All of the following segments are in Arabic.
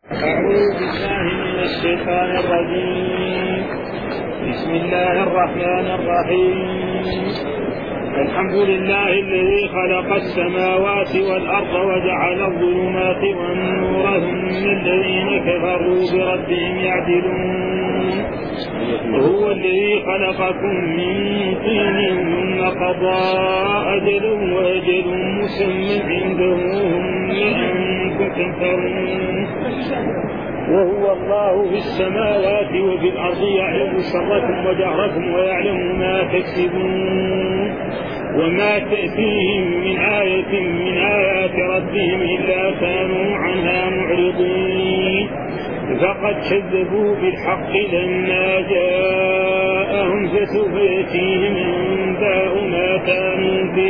أعوذ بالله من الشيطان الرجيم. بسم الله الرحمن الرحيم. الحمد لله الذي خلق السماوات والأرض وجعل الظلمات والنور ثم الذين كفروا بربهم يعدلون. وهو الذي خلقكم من طين ثم قضى أجل وأجل مسمى عنده ثم أنتم تمترون. وهو الله في السماوات وفي الأرض يعلم سركم وجهركم ويعلم ما تكسبون. وما تأتيهم من آية من آيات ربهم إلا كانوا عنها معرضين. فقد كذبوا بالحق لما جاءهم فسوف يأتيهم أنباء ما كانوا به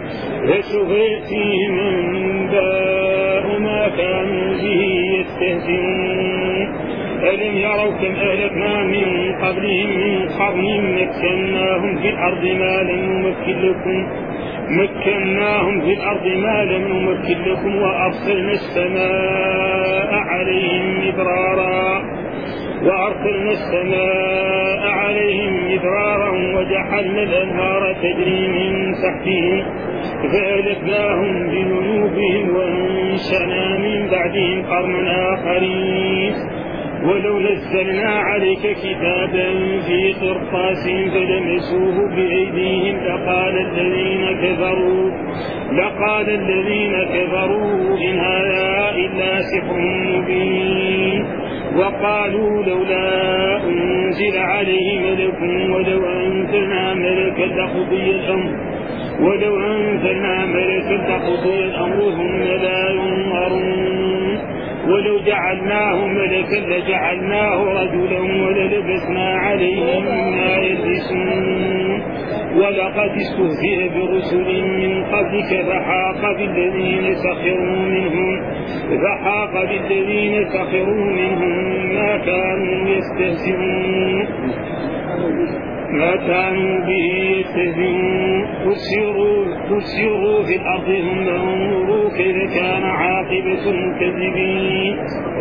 يستهزئون. ألم يروا كم أهلكنا من قبلهم من قرن مكناهم في الأرض ما لم نمكن لكم وأرسلنا السماء عليهم مدرارا وجعلنا الأنهار تجري من تحتهم فأهلكناهم بذنوبهم وأنشأنا من بعدهم قرنا آخرين. ولو نزلنا عليك كتابا في قرطاس فلمسوه بأيديهم لقال الذين كفروا إن هذا إلا سحر مبين. وقالوا لولا أنزل عليه ملك ولو أنزلنا ملكا لقضي الأمر ثم لا ينظرون. ولو جعلناه ملكا لجعلناه رجلا وللبسنا عليهم ما يلبسون. ولقد استهزئ برسل من قبلك فحاق بالذين سخروا منهم ما كانوا به يستهزئون. قل سيروا في الأرض ثم انظروا كيف كان عاقبة المكذبين.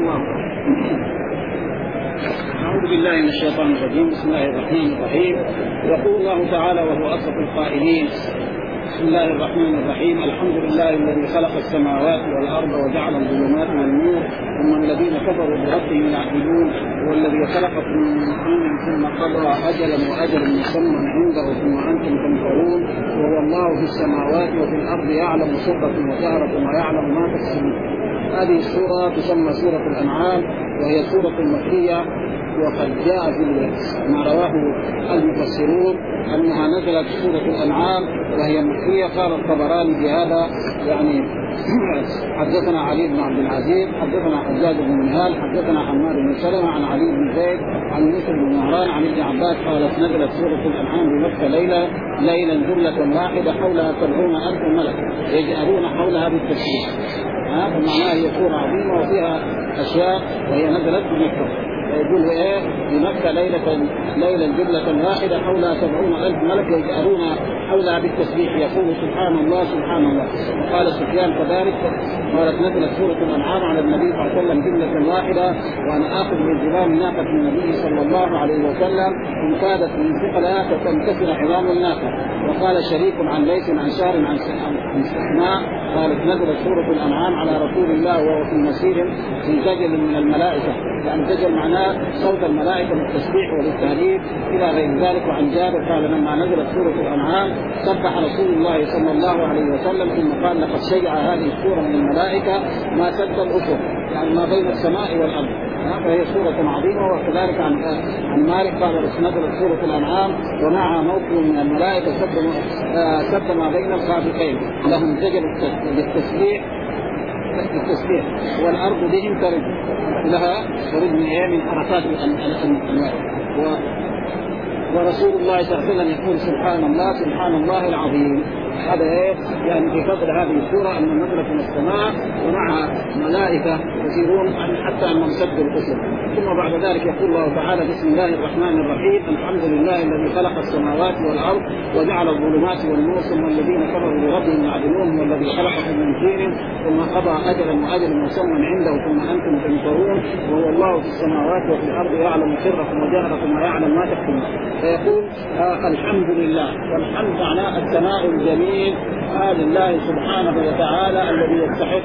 أعوذ بالله من الشيطان الرجيم. بسم الله الرحمن الرحيم. يقول الله تعالى وهو أصدق القائلين: بسم الله الرحمن الرحيم. الحمد لله الذي خلق السماوات والأرض وجعل الظلمات والنور ثم الذين كفروا بربهم يعدلون. هو الذي خلقكم من طين ثم قضى أجلا وأجل مسمى عنده ثم أنتم تمترون. وهو الله في السماوات وفي الأرض يعلم سركم وجهركم ويعلم ما تكسبون. هذه السورة تسمى سورة الأنعام وهي سورة مكية. وقد جاء في ما رواه المفسرون أنها نزلت سورة الأنعام وهي مكية. قال الطبراني بهذا يعني حدثنا علي بن عبد العزيز حدثنا حجاج بن منهال حدثنا حماد بن سلمة عن علي بن زيد عن يوسف بن مهران عن ابن عباس قالت نزلت سورة الأنعام بمكة ليلا جملة واحدة حولها 70,000 ملك يجأرون حولها بالتسبيح. فمعناها هي سورة عظيمة وفيها أشياء وهي نزلت بمكة. يقول بمكة ليلا جملة واحدة حولها 70,000 ملك يجأرون حولها بالتسبيح يقول سبحان الله سبحان الله. وقال سفيان كذلك قالت نزلت سورة الأنعام على النبي صلى الله عليه وسلم جملة واحدة وأنا آخذ من زمام ناقة النبي صلى الله عليه وسلم إن كادت من ثقلها فتنكسر عظام الناقة. وقال شريك عن ليث عن شار عن سحناء قالت نزلت سورة الأنعام على رسول الله وهو في مسير في زجل من الملائكة. يعني زجل معناه صوت الملائكة بالتسبيح والتهليل إلى غير ذلك. وعن جابر قال لما نزلت سورة الأنعام سبح رسول الله صلى الله عليه وسلم ثم قال لقد شيع هذه السورة من الملائكة ما سد الأفق يعني ما بين السماء والأرض. فهي سورة عظيمة. وكذلك عن مالك قال نزلت سورة الأنعام ومعها موقف من الملائكة سد ما بين الخافقين لهم زجل بالتسبيح والأرض بهم ترد لها ترد من حركات الأنواع. ورسول الله صلى الله عليه وسلم يقول سبحان الله العظيم. هذا يعني في فضل هذه السورة أن نزلت من السماء ومع الملائكة يسيرون حتى أنهم سدوا الأفق. ثم بعد ذلك يقول الله تعالى: بسم الله الرحمن الرحيم، الحمد لله الذي خلق السماوات والأرض وجعل الظلمات والنور ثم الذين كفروا بربهم يعدلون والذي خلقكم من طين ثم قضى أجلا وأجل مسمى عنده ثم أنتم تنكرون وهو الله في السماوات وفي الأرض يعلم سركم وجهركم ويعلم ما تكتمون. فيقول الحمد لله، والحمد معناه الثناء الجميل لله سبحانه وتعالى الذي يستحق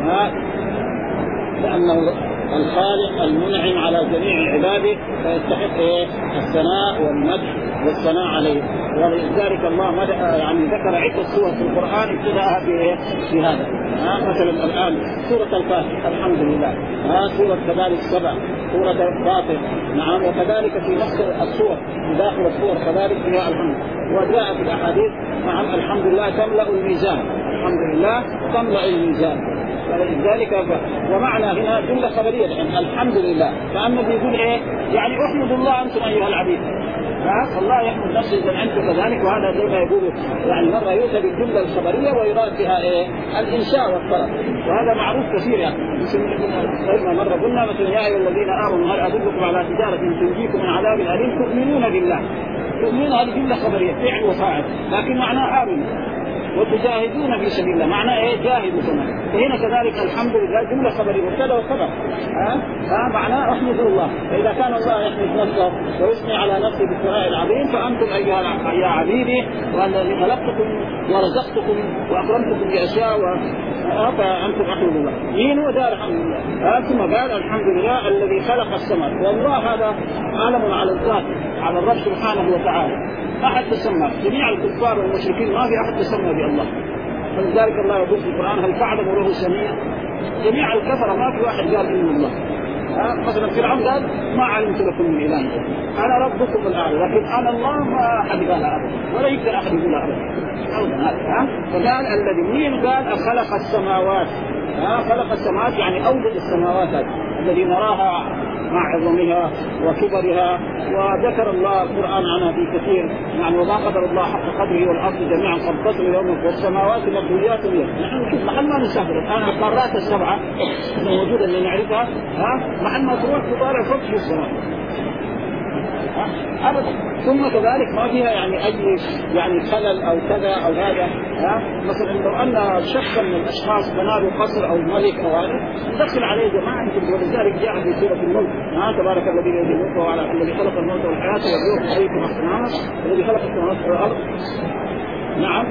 لأنه الخالق المنعم على جميع عباده فيستحق الثناء والمدح والثناء عليه. ولذلك الله يعني ذكر عدة سور في القرآن ابتداءها بهذا. مثلا الآن سورة الفاتحة الحمد لله، سورة كذلك السبع، سورة الفاتحة، نعم، وكذلك في نفس السور داخل السور كذلك فيها الحمد. وجاء في الأحاديث نعم الحمد لله تملأ الميزان، الحمد لله تملأ الميزان. فلذلك ومعنى هنا جملة خبرية يعني الحمد لله، كأنه بيقول إيه يعني أحمد الله أنتم أيها العبيد، الله يحمد نفسه إذا أنتم كذلك. وهذا زي ما يقولوا يعني مرة يؤتى بالجملة الخبرية ويراد بها إيه الإنشاء والطلب، وهذا معروف كثير يعني. مرة قلنا مثلا يا أيها الذين آمنوا هل أدلكم على تجارة تنجيكم من عذاب أليم تؤمنون بالله. تؤمنون هذه جملة خبرية فعل وفاعل، لكن معناه آمنوا وتجاهدون في سبيل الله، معناه ايه جاهدوا كمان. فهنا كذلك الحمد لله جمله خبريه مبتدا وخبر، معناه احمد الله. فاذا كان الله يحمد نفسه ويثني على نفسه بالثناء العظيم فانتم ايها عبيدي والذي خلقتكم ورزقتكم واكرمتكم باشياء فانتم احمدوا الله. مين هو ده الحمد لله؟ ثم قال الحمد لله الذي خلق السماوات والله. هذا علم على الذات على الرب سبحانه وتعالى. أحد تسمى، جميع الكفار والمشركين ما في أحد تسمى بالله. فلذلك الله يقول في القرآن هل تعلم له سميع؟ جميع الكفر ما في واحد قال إنه الله. مثلا فرعون قال ما علمت لكم من إله أنا ربكم الأعلى، لكن أنا الله ما أحد قال أبدا ولا يقدر أحد يقول أبدا. فقال الذي مين قال خلق السماوات، خلق السماوات يعني أوجد السماوات الذي نراها مع عظمها وكبرها. وذكر الله القرآن عنها في كثير يعني وما قدر الله حق قدره والأرض جميعا قبضته يوم والسماوات مطويات بيده. نحن نشوف محل ما نسافر الآن القارات السبعة الموجودة اللي نعرفها محل ما تروح تطالع فوق في السماء أبدا. ثم كذلك ما فيها يعني أي يعني خلل أو كذا أو هذا. مثلا لو أن شخصا من الأشخاص بنى قصر أو ملك أو هذا ندخل عليه جماعة يمكن. ولذلك جاء في سورة الملك تبارك الذي بيده الملك وعلى الذي خلق الموت والحياة ويبلوكم أيكم أحسن عملا الذي خلق السماوات والأرض. نعم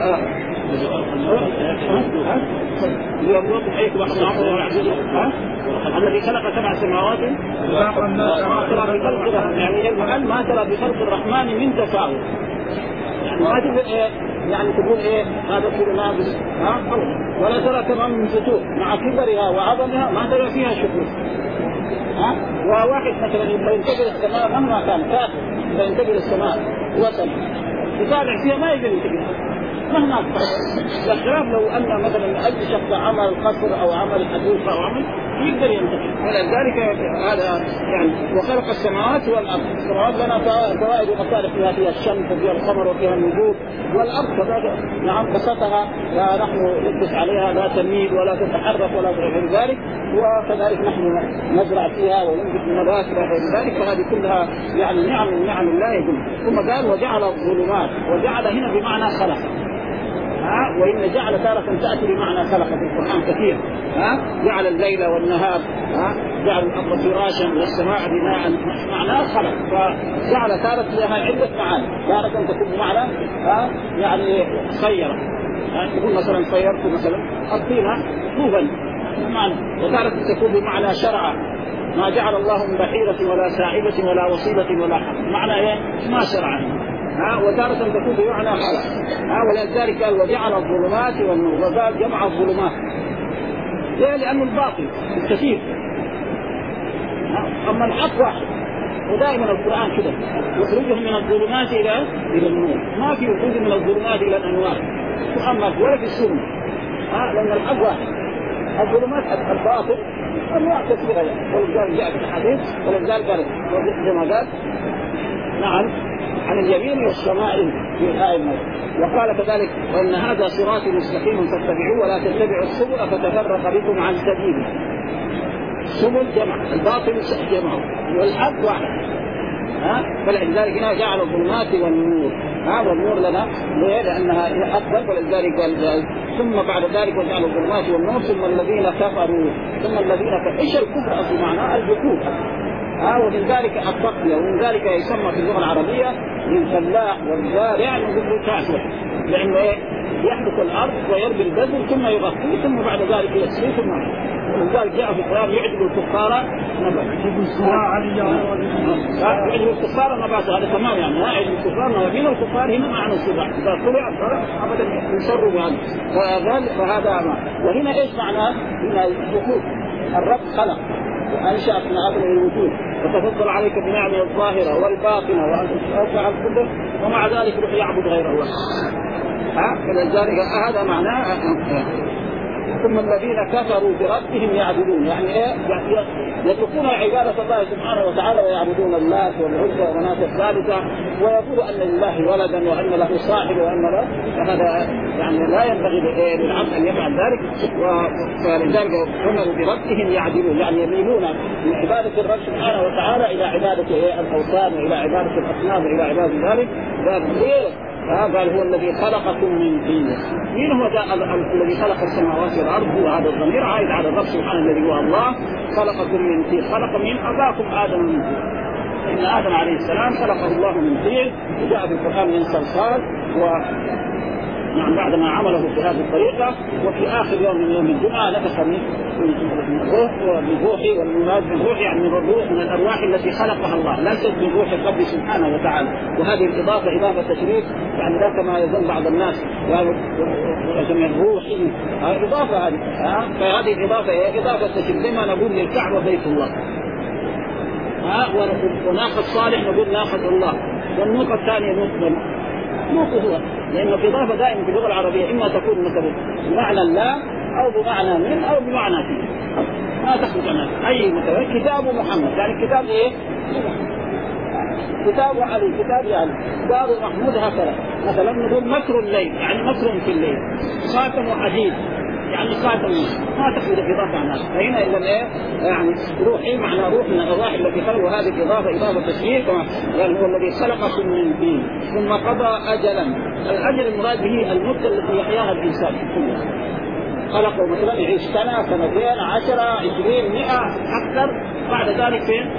ليبلوكم أيكم أحسن عملا ويعبدوا الذي خلق سبع سماوات يعني ما ترى بخلق الرحمن من تفاوت. يعني ما تقول يعني تقول هذا كله ناقص ولا ترى كمان من فتوح مع كبرها وعظمها ما ترى فيها شكوك. وواحد مثلا ينتبه السماء مهما كان كافر ينتبه السماء وصل يطالع فيها ما يقدر ينتبه مهما كان. الخلاف لو أن مثلا أي شخص عمل قصر أو عمل حديقة أو عمل يقدر ينتبه. ولذلك هذا يعني وخلق السماوات والأرض. السماوات لنا فوائد ومصالح فيها الشمس وفيها القمر وفيها النجوم، والأرض كذلك نعم بسطها لا نحن نلبس عليها لا تميل ولا تتحرك ولا غير ذلك. وكذلك نحن نزرع فيها وننبت النبات وغير ذلك. فهذه كلها يعني نعم من نعم الله يقول. ثم قال وجعل الظلمات، وجعل هنا بمعنى خلق. وإن جعل تارة تأتي بمعنى خلق في القرآن كثير. جعل الليل والنهار، جعل الأرض فراشا والسماء بناء، معناه خلق. فجعل تارة لها عدة معاني. تارة تكون بمعنى يعني صير، تقول مثلا صيرت مثلا الطينة طوبا معنى. وتارة تكون بمعنى شرع، ما جعل الله من بحيرة ولا سائبة ولا وصيلة ولا حق، معنى ما شرع. وتارة تكون بمعنى خلق. ولذلك قال وجعل الظلمات والنور، وقال جمع الظلمات ليه؟ لأنه الباطل الكثير أما الحق واحد. ودائما القرآن كده يخرجهم من الظلمات إلى النور، ما في يخرج من الظلمات إلى الأنوار أما ولا في السنة. لأن الحق واحد. الظلمات الباطل أنواع كثيرة يعني. ولذلك جاء في الحديث ولذلك قال كما قال نعم عن اليمين والشمائل في الآية. وقال كذلك وأن هذا صراطي مستقيم فاتبعوه ولا تتبعوا السبل فتفرق بكم عن سبيله. سبل جمع، الباطل جمع، والحق واحد. فلذلك هنا جعل الظلمات والنور. والنور لنا لأنها أفضل، ولذلك قال ثم بعد ذلك وجعل الظلمات والنور ثم الذين كفروا. ثم الذين كفروا إيش الكفر أصل معناه؟ الجحود. ومن ذلك التقوية، ومن ذلك يسمى في اللغة العربية للفلاح والزارع نقول كافر، لأنه يحدث الأرض ويربي البذر ثم يغطيه ثم بعد ذلك يسقيه ثم ولذلك جاء في القرآن يعجب الكفار يعجب الكفار نباته. هذا تمام يعني لا يعجب الكفار نباته. الكفار هنا معنى الصباح إذا طلع أبدا يسروا بهذا. فهذا ما. وهنا إيش معناه؟ هنا الوجود. الرب خلق وأنشأ من أبناء الوجود وتفضل عليك بنعمه الظاهرة والباطنة وأوسع القدر ومع ذلك يروح يعبد غير الله. فلذلك هذا معناه. ثم الذين كفروا بربهم يعبدون يعني يتركون عبادة الله سبحانه وتعالى ويعبدون اللات والعزى ومناة الثالثة ويقول أن لله ولدا وأن له صاحب وأن له. فهذا يعني لا ينبغي للعبد أن يفعل ذلك. فلذلك كفروا بربهم يعبدون يعني يميلون من عبادة الرب سبحانه وتعالى إلى عبادة الأوثان وإلى عبادة الأصنام وإلى عبادة ذلك. قال هو الذي خلقكم من طين. مين هو الذي خلق السماوات والارض؟ هو هذا الضمير عائد على الرب سبحانه الذي هو الله. خلقكم من طين، خلق من اباكم ادم من طين. ان ادم عليه السلام خلقه الله من طين وجاء في القران من صلصال نعم بعدما عمله بهذه الطريقة. وفي آخر يوم من يوم الجمعة نفخ من الروح وبالروح والمراد بالروح يعني من الروح من الأرواح التي خلقها الله ليست من روح الرب سبحانه وتعالى. وهذه الإضافة إضافة تشريف يعني لا كما يظن بعض الناس وجمع الروح إضافة هذه. فهذه الإضافة هي إضافة تشريف زي ما نقول للكعبة بيت الله. وناقة صالح نقول ناقة الله. والنوق الثانية نوق هو لأنه الإضافة دائما في اللغة العربية إما تكون مثلا بمعنى لا أو بمعنى من أو بمعنى في. ما تخرج عنها أي مثلا كتاب محمد يعني كتاب إيه؟ كتاب علي كتاب يعني كتاب محمود هكذا. مثلا نقول مكر الليل يعني مكر في الليل. خاتم حديد يعني خاتم ما تخرج الإضافة عنها. فهنا إذا إيه يعني روحي معنى روح من الأرواح التي خلق. وهذه الإضافة إضافة تشريف قال هو الذي خلقكم من طين ثم قضى أجلا. الأجل المراد به المدة التي يحياها الإنسان خلقه مثلا يعيش سنة سنتين 10 20 100 أكثر بعد ذلك فين؟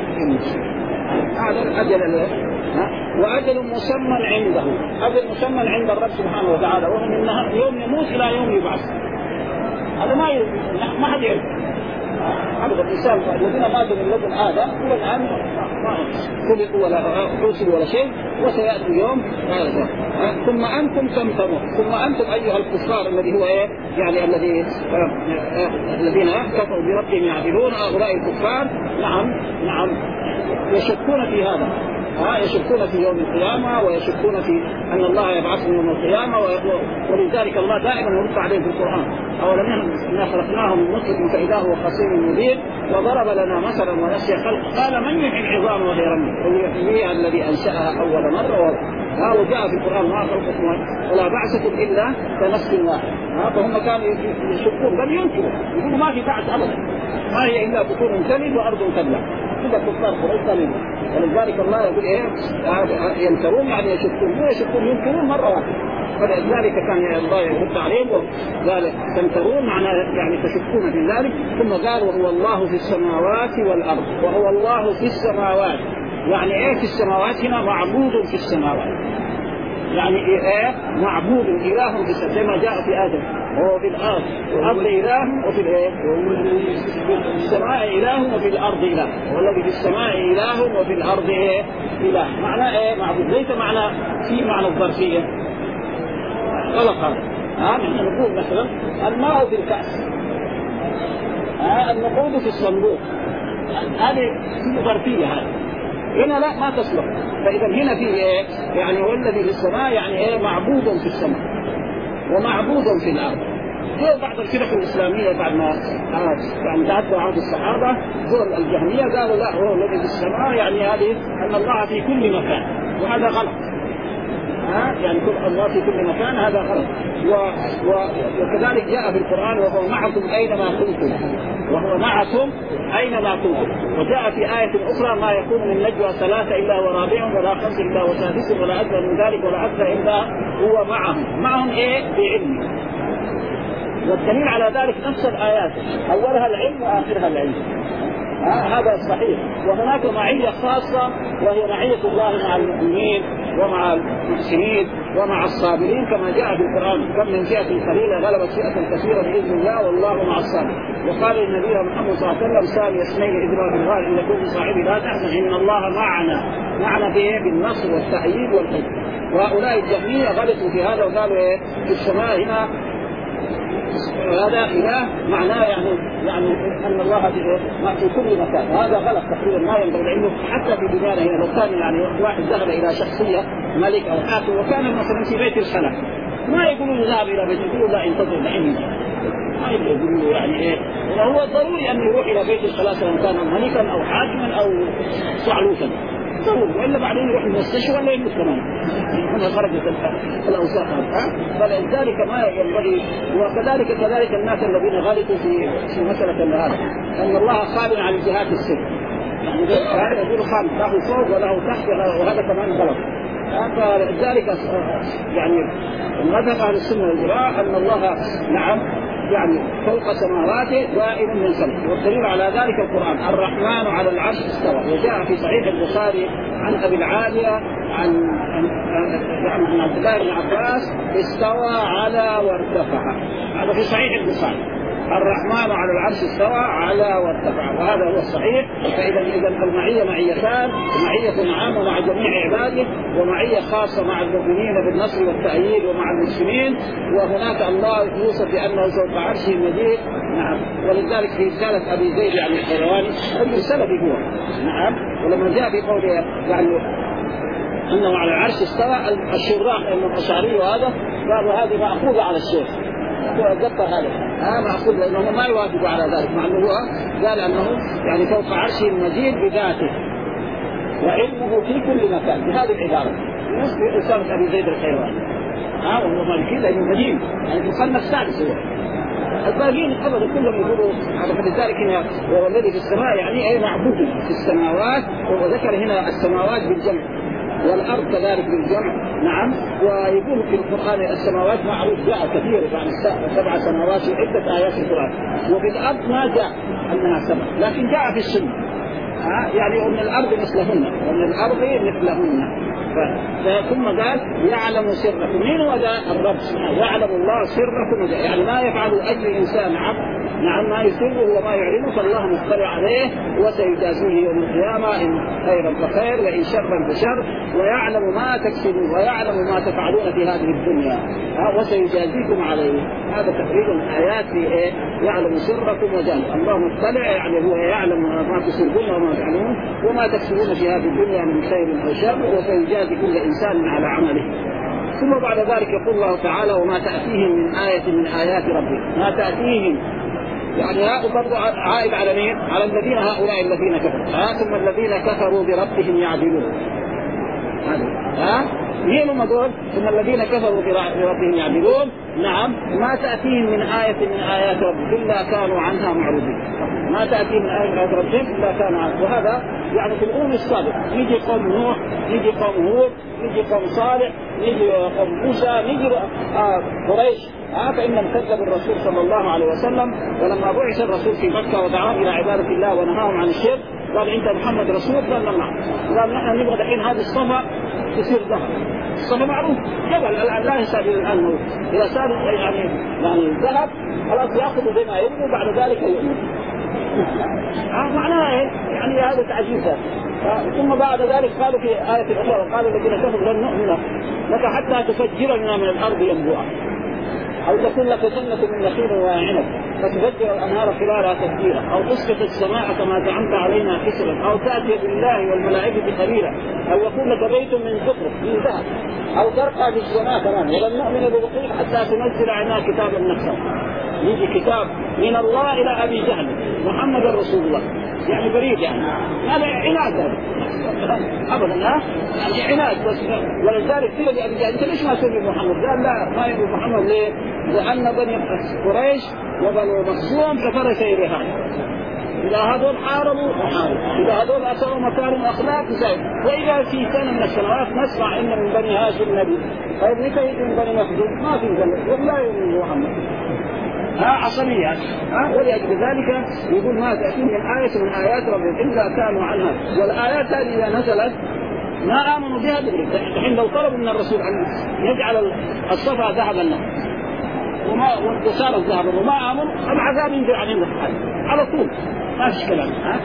هذا الأجل وأجل مسمى عنده. أجل مسمى عند الرب سبحانه وتعالى وهو من يوم يموت إلى يوم يبعث. هذا ما حد يعرف. هذا الإنسان الذين ماتوا من لدن آدم هو الآن ما خلقوا ولا حوصلوا ولا شيء وسيأتي يوم ثم أنتم تمترون. ثم أنتم أيها الكفار الذي هو إيه يعني الذين كفروا بربهم يعدلون. هؤلاء الكفار نعم يشكون في هذا. يشكون في يوم القيامة ويشكون في أن الله يبعثهم يوم القيامة. ولذلك الله دائما يرد عليهم في القرآن أولم إنا خلقناهم من نطفة فإذا هو خصيم مبين وضرب لنا مثلا ونسي خلق قال من يحيي العظام وهي رميم قل يحييها الذي أنشأها أول مرة. وجاء في القرآن ما خلقكم ولا بعثكم إلا كنفس واحد. فهم كانوا يشكون بل ينكروا يقولوا ما في بعث أبدا ما هي إلا بطون تلد وأرض تبلع كذا كفار قريش قليل. ولذلك الله يقول إيه ينكرون يعني يشكون مو يشكون ينكرون مرة واحدة. فلذلك كان الله يرد عليهم وقال تنكرون معنى يعني تشكون في ذلك. ثم قال وهو الله في السماوات والأرض. وهو الله في السماوات يعني إيه في السماوات؟ هنا معبود في السماوات يعني إيه معبود إله في السماء زي ما جاء في آدم وهو في الأرض. الأرض إله وفي السماء إله وفي الأرض إله. والذي في السماء إله وفي الأرض إيه إله. معنى إيه معبود ليس معنى في معنى الظرفية غلط هذا. نحن نقول مثلا الماء في الكأس النقود في الصندوق هذه ظرفية هذه. هنا لا ما تصلح. فإذا هنا في إيه يعني والذي في السماء يعني إيه معبود في السماء ومعبود في الأرض. زي بعض الفرق الإسلامية بعد ما يعني تعدوا عهد الصحابة دول الجهمية قالوا لا هو الذي في السماء يعني هذه أن الله في كل مكان. وهذا غلط. يعني كل الله في كل مكان هذا غلط. وكذلك جاء في القرآن وهو معكم أينما كنتم، وهو معكم أينما كنتم. وجاء في آية أخرى ما يكون من نجوى ثلاثة إلا هو رابعهم ولا خمسة إلا هو سادسهم ولا أدنى من ذلك ولا أكثر إلا هو معهم إيه؟ بعلمه. والدليل على ذلك نفس الآيات أولها العلم وآخرها العلم. هذا الصحيح. وهناك معية خاصة وهي معية الله مع المؤمنين ومع المحسنين ومع الصابرين كما جاء في القرآن كم من فئة قليلة غلبت فئة كثيرة بإذن الله والله مع الصابرين. وقال النبي محمد صلى الله عليه وسلم ثاني اثنين إذ هما في الغار إن يكون صاحبي لا تحزن إن الله معنا بالنصر والتأييد والحفظ. وهؤلاء الجهمية غلطوا في هذا وقالوا في السماء هنا هذا إله معناه يعني أن الله ما في كل مكان. هذا غلط تقريبا ما ينبغي، لأنه حتى في دنيانا هنا لو كان يعني واحد ذهب إلى شخصية ملك أو حاكم وكان مثلا في بيت الخلاء ما يقولوا له ذهب إلى بيت، يقولوا لا انتظر لحين ما يقولوا له يعني وهو ضروري أن يروح إلى بيت الخلاء سواء كان ملكا أو حاكما أو صعلوكا ضروري، وإلا بعدين يروح المستشفى ولا يموت كمان هنا خرجت الأوساخ. فلذلك ما ينبغي. وكذلك الناس الذين غلطوا في مسألة هذا أن الله خالق عن الجهات الست، يعني يقول خالق له فوق وله تحت وهذا كمان غلط. فلذلك يعني مذهب أهل السنة والجماعة أن الله نعم يعني فوق سماواته دائم من سماء. والدليل على ذلك القرآن الرحمن على العرش استوى. وجاء في صحيح البخاري عن أبي العالية عن عبد الله بن عباس استوى على وارتفع. هذا في صحيح البخاري الرحمن على العرش استوى على وارتفع، وهذا هو الصحيح. فإذا المعية معيتان، معية عامة مع جميع عباده ومعية خاصة مع المؤمنين بالنصر والتأييد ومع المسلمين. وهناك الله يوصف بأنه فوق عرشه مجيد نعم. ولذلك في رسالة أبي زيد يعني القيرواني السلفي هو نعم. ولما جاء بقوله يعني أنه على العرش استوى الشراح الأشعري وهذا قالوا هذه مأخوذة على الشيخ ذكر هذا مأخوذ لأنه ما يوافق على ذلك، مع أنه هو قال أنه يعني فوق عرشه المجيد بذاته وعلمه في كل مكان بهذه العبارة. نفس رسالة أبي زيد القيرواني وهو مالكي لأنه مجيد يعني مصنف السادس هو. الباقيين أبدا كلهم يقولوا فلذلك هنا وهو الذي في السماء يعني أي معبود في السماوات. وذكر هنا السماوات بالجمع والأرض كذلك بالجمع نعم. ويقول في القرآن السماوات معروف جاء كثير يعني 7 سماوات في عدة آيات في القرآن. وبالأرض ما جاء أنها 7 لكن جاء في السنة يعني أن الأرض مثلهن وأن الأرض مثلهن. ثم قال يعلم سركم. مين هو الرب؟ يعلم الله سركم يعني ما يفعل أي إنسان عبد نعم ما يسره وما يعلنه فالله مطلع عليه وسيجازيه يوم القيامة إن خيرا فخير وإن شرا فشر ويعلم ما تكسبون ويعلم ما تفعلون في هذه الدنيا وسيجازيكم عليه. هذا تقريبا آيات في يعلم سركم وجهلكم. الله مطلع يعني هو يعلم ما تسرون وما تعلمون وما تكسبون في هذه الدنيا من خير أو شر وسيجازي كل إنسان على عمله. ثم بعد ذلك يقول الله تعالى وما تأتيهم من آية من آيات ربهم. ما تأتيهم يعني هؤلاء برضو عائد على مين؟ على الذين هؤلاء الذين كفروا ثم الذين كفروا بربهم يعدلون. مين هم دول؟ ثم الذين كفروا بربهم يعدلون نعم. ما تأتيهم من آية من آيات ربهم إلا كانوا عنها معرضين. ما تأتيهم من آية من آيات ربهم إلا كانوا عنها. وهذا يعني في الأمم السابقة يجي قوم نوح يجي قوم هود يجي قوم صالح يجي قوم موسى يجي قريش فإنهم كذبوا الرسول صلى الله عليه وسلم. ولما بعث الرسول في مكة ودعاهم إلى عبادة الله ونهاهم عن الشرك قال أنت محمد رسول؟ قال نعم. قال نحن نبغى الحين هذه الصفا تصير ذهب. الصفا معروف جبل لا يسال الآن إذا صار يعني ذهب خلاص يأخذوا بما يبغوا بعد ذلك يؤمن. معناه يعني هذا تعجيز. ثم بعد ذلك قالوا في آية أخرى قالوا الذين كفروا لن نؤمن لك حتى تفجر لنا من الأرض ينبوعا أو تكون لك جنة من نخيل وعنب فتفجر الأنهار خلالها تفجيرا أو تسقط السماء كما زعمت علينا كسرا أو تأتي بالله والملائكة قليلا أو يكون لك بيت من زخرف من ذهب أو ترقى في السماء كمان ولن نؤمن برقيك حتى تنزل علينا كتابا نقرأه. يجي كتاب من الله إلى أبي جهل محمد رسول الله، يعني بريد، يعني هذا عناد ابدا، يعني عناد بس. ولذلك تلقى انت ليش ما تسمي محمد؟ قال لا ما يقول محمد. ليه؟ لان بني قريش وبنو مخزوم كفر شيء هذا، إذا هذول حاربوا إذا هذول أسروا مكارم أخلاق زين. وإذا في سنة من السنوات نسمع إن من بني هاشم نبي، طيب متى يجي من بني مخزوم؟ ما في ذنب ولا يؤمن محمد. عصبيات. ولأجل ذلك يقول ما تأتي من آية من آيات ربهم إلا كانوا عنها. والآيات هذه إذا نزلت ما آمنوا بها الحين. لو طلبوا من الرسول أن يجعل الصفا ذهبا وصار الذهب وما آمنوا، العذاب ينزل عليهم على طول، ما فيش كلام.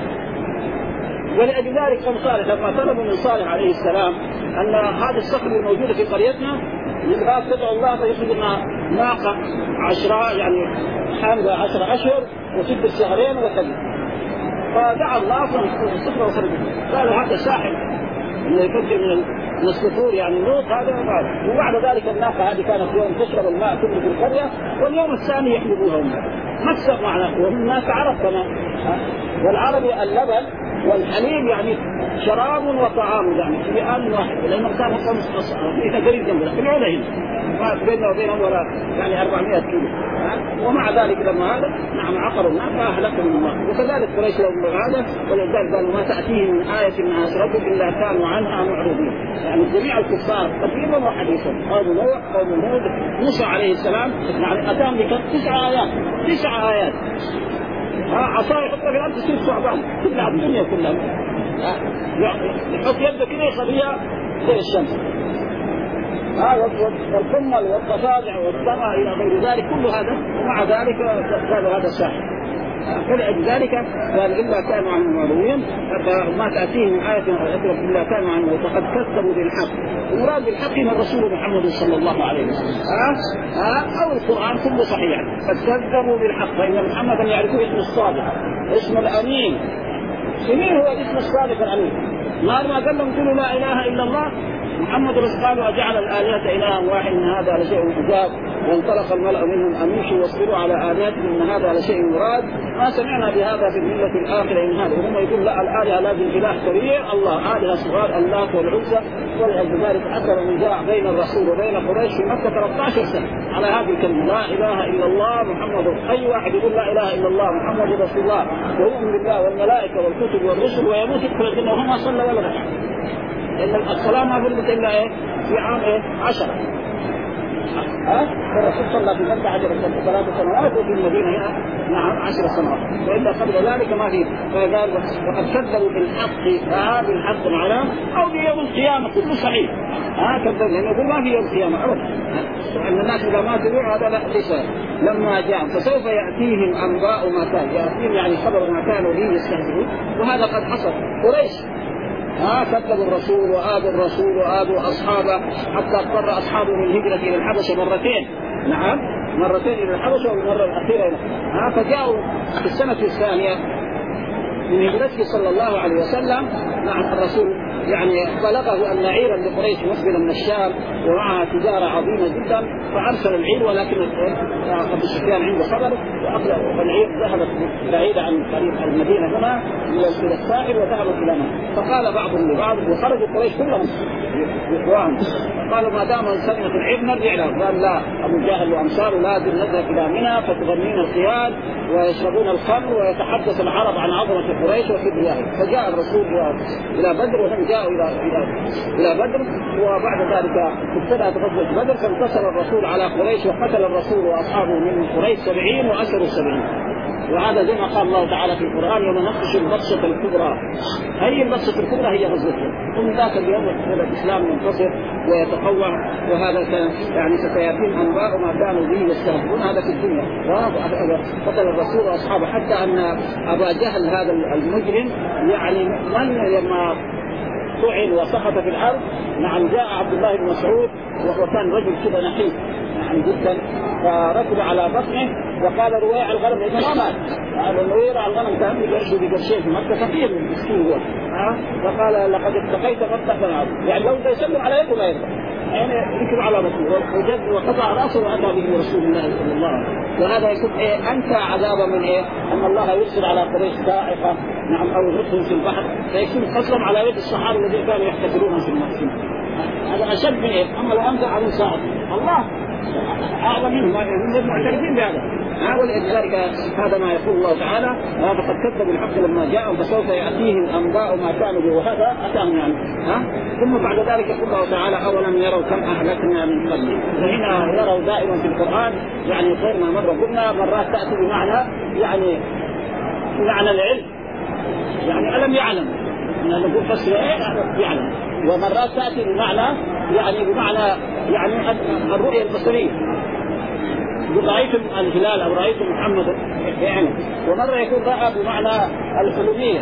ولأجل ذلك قوم صالح لما طلبوا من صالح عليه السلام أن هذه الصخرة الموجودة في قريتنا يبغى تدعو الله فيخرج لنا ناقة 10 يعني حاملة 10 أشهر وتدر شهرين وكذا. فدعا الله فالصخرة وخرجت. قالوا هذا ساحر اللي يفكر من الصخور يعني نوط هذا. وبعد ذلك الناقة هذه كانت يوم تشرب الماء كله في القرية، واليوم الثاني يحلبوها مكسب معنا. وهم الناس عرب كمان، والعربي اللبن والحليب يعني شراب وطعام يعني في آن واحد، لأنه كان في قريب جنبنا في العودة هنا ما بيننا وبينهم ولا يعني 400 كيلو. ومع ذلك لما هذا نعم عقروا الناس فأهلكهم الله. وكذلك قريش لهم هذا، ولذلك قالوا ما تأتيهم من آية من آيات إلا كانوا عنها معرضين. يعني جميع الكفار قديما وحديثا، قوم نوح قوم هود موسى عليه السلام يعني أتاهم بكم 9 آيات 9 آيات. عصاي يحطها في الأرض تصير ثعبان تبلع الدنيا كلها. يحط يده كده يخليها زي الشمس. والقمل والضفادع والسماء إلى غير ذلك كل هذا. ومع ذلك قالوا هذا ساحر. فلذلك قال إلا كانوا عنه معرضين. فما تأتيهم آية إلا كانوا عنه وقد كذبوا بالحق. المراد بالحق من الرسول محمد صلى الله عليه وسلم أو القرآن كله صحيح. قد كذبوا بالحق، فإن محمدا يعرفون اسم الصادق اسم الأمين. مين هو اسم الصادق الأمين؟ ما قال لهم قولوا لا إله إلا الله محمد رسول. قالوا أجعل الآلهة إلها واحد إن هذا لشيء عجاب. وانطلق الملأ منهم أن يمشوا واصبروا على آلهتهم إن هذا لشيء مراد. ما سمعنا بهذا في الملة الآخرة إن هذا. وهم يقول لا الآلهة لازم إله كبير الله، آلهة صغار اللات والعزى. ولذلك أكثر من جاء بين الرسول وبين قريش في مكة 13 سنة على هذه الكلمة لا إله إلا الله محمد. أي واحد يقول لا إله إلا الله محمد رسول الله ويؤمن بالله والملائكة والكتب والرسل ويموت يدخل الجنة وهم ما صلى ولا ركع. إن الصلاة ما فرضت إلا في عام 10. الرسول صلى في مكة 10 سنوات وفي المدينة هنا نعم 10 سنوات. وإلا قبل ذلك ما في. فقال وقد كذبوا بالحق بالحق معنا أو بيوم القيامة كله صحيح. كذبوا لأنه يقول ما في يوم القيامة أبدا. وأن الناس إذا ما تبيعوا هذا لا ليس. لما جاء فسوف يأتيهم أنباء ما كان يأتيهم يعني خبر ما كانوا به يستهزئون. وهذا قد حصل. قريش كذبوا الرسول وآذوا الرسول وآذوا أصحابه حتى اضطر أصحابه من الهجرة إلى الحبشة مرتين. نعم مرتين إلى الحبشة والمرة الأخيرة فجاءوا في السنة الثانية من هجرته صلى الله عليه وسلم. نعم الرسول يعني بلغه أن عيرا لقريش مقبلا من الشام ومعها تجارة عظيمة جدا فأرسل العير. ولكن أبو سفيان عنده خبر والعير ذهبت بعيدة عن طريق المدينة هنا إلى الساحل وذهبت إلى هنا. فقال بعضهم لبعض وخرجوا قريش كلهم إخوان قالوا ما دام سمعت العير نرجع له. قال لا أبو جهل وأمثاله لازم نذهب إلى منى فتغنين الخيال ويشربون الخمر ويتحدث العرب عن عظمة قريش وكبريائهم. فجاء الرسول إلى بدر وهم جاءوا إلى بدر. وبعد ذلك ابتدأت غزوة بدر فانتصر الرسول على قريش وقتل الرسول وأصحابه من قريش 70 وأسروا 70. وهذا زي ما قال الله تعالى في القرآن يوم نبطش البطشة الكبرى. هذه البطشة الكبرى هي غزوة ومن ذاك اليوم الإسلام ينتصر ويتقوى. وهذا كان يعني ستياتيهم أنباء ما كانوا به يستهزئون هذا في الدنيا. قتل الرسول وأصحابه حتى أن أبا جهل هذا المجرم يعني من لما طعن وسقط في الأرض نعم جاء عبد الله بن مسعود وهو كان رجل كذا نحيف يعني جدا فركب على بطنه وقال رويع الغنم إذا ما مات. لأنه يرعى الغنم كان يجرشوا بقرشين في مكة كثير من المسكين هو. فقال لقد اتقيت فتح الأرض يعني لو يسلم على يده ما يرضى يعني ركب على رسول وجد وقطع راسه واتى به رسول الله صلى الله عليه وسلم. وهذا يكون انت عذابا من ان الله يرسل على قريش صاعقه نعم او يغرقهم في البحر فيكون قسم على يد الصحابه الذين كانوا يحتفلون في المسجد. هذا اشد من اما لو انزل عليه صاعقه الله اعظم منه معترفين بهذا. ولذلك هذا ما يقول الله تعالى فقد كذبوا الحق لما جاءهم فسوف ياتيهم انباء ما كانوا به وهذا اتاهم يعني ثم بعد ذلك يقول الله تعالى اولم يروا كم اهلكنا من قبل. فهنا يروا دائما في القران يعني غير ما مره قلنا مرات تاتي بمعنى يعني بمعنى العلم يعني الم يعلم نقول فسر يعلم ومرات تاتي بمعنى يعني يعني الرؤيه البصريه رأيتم الهلال أو رأيتم محمد يعني ومرة يكون رأى بمعنى الحلمية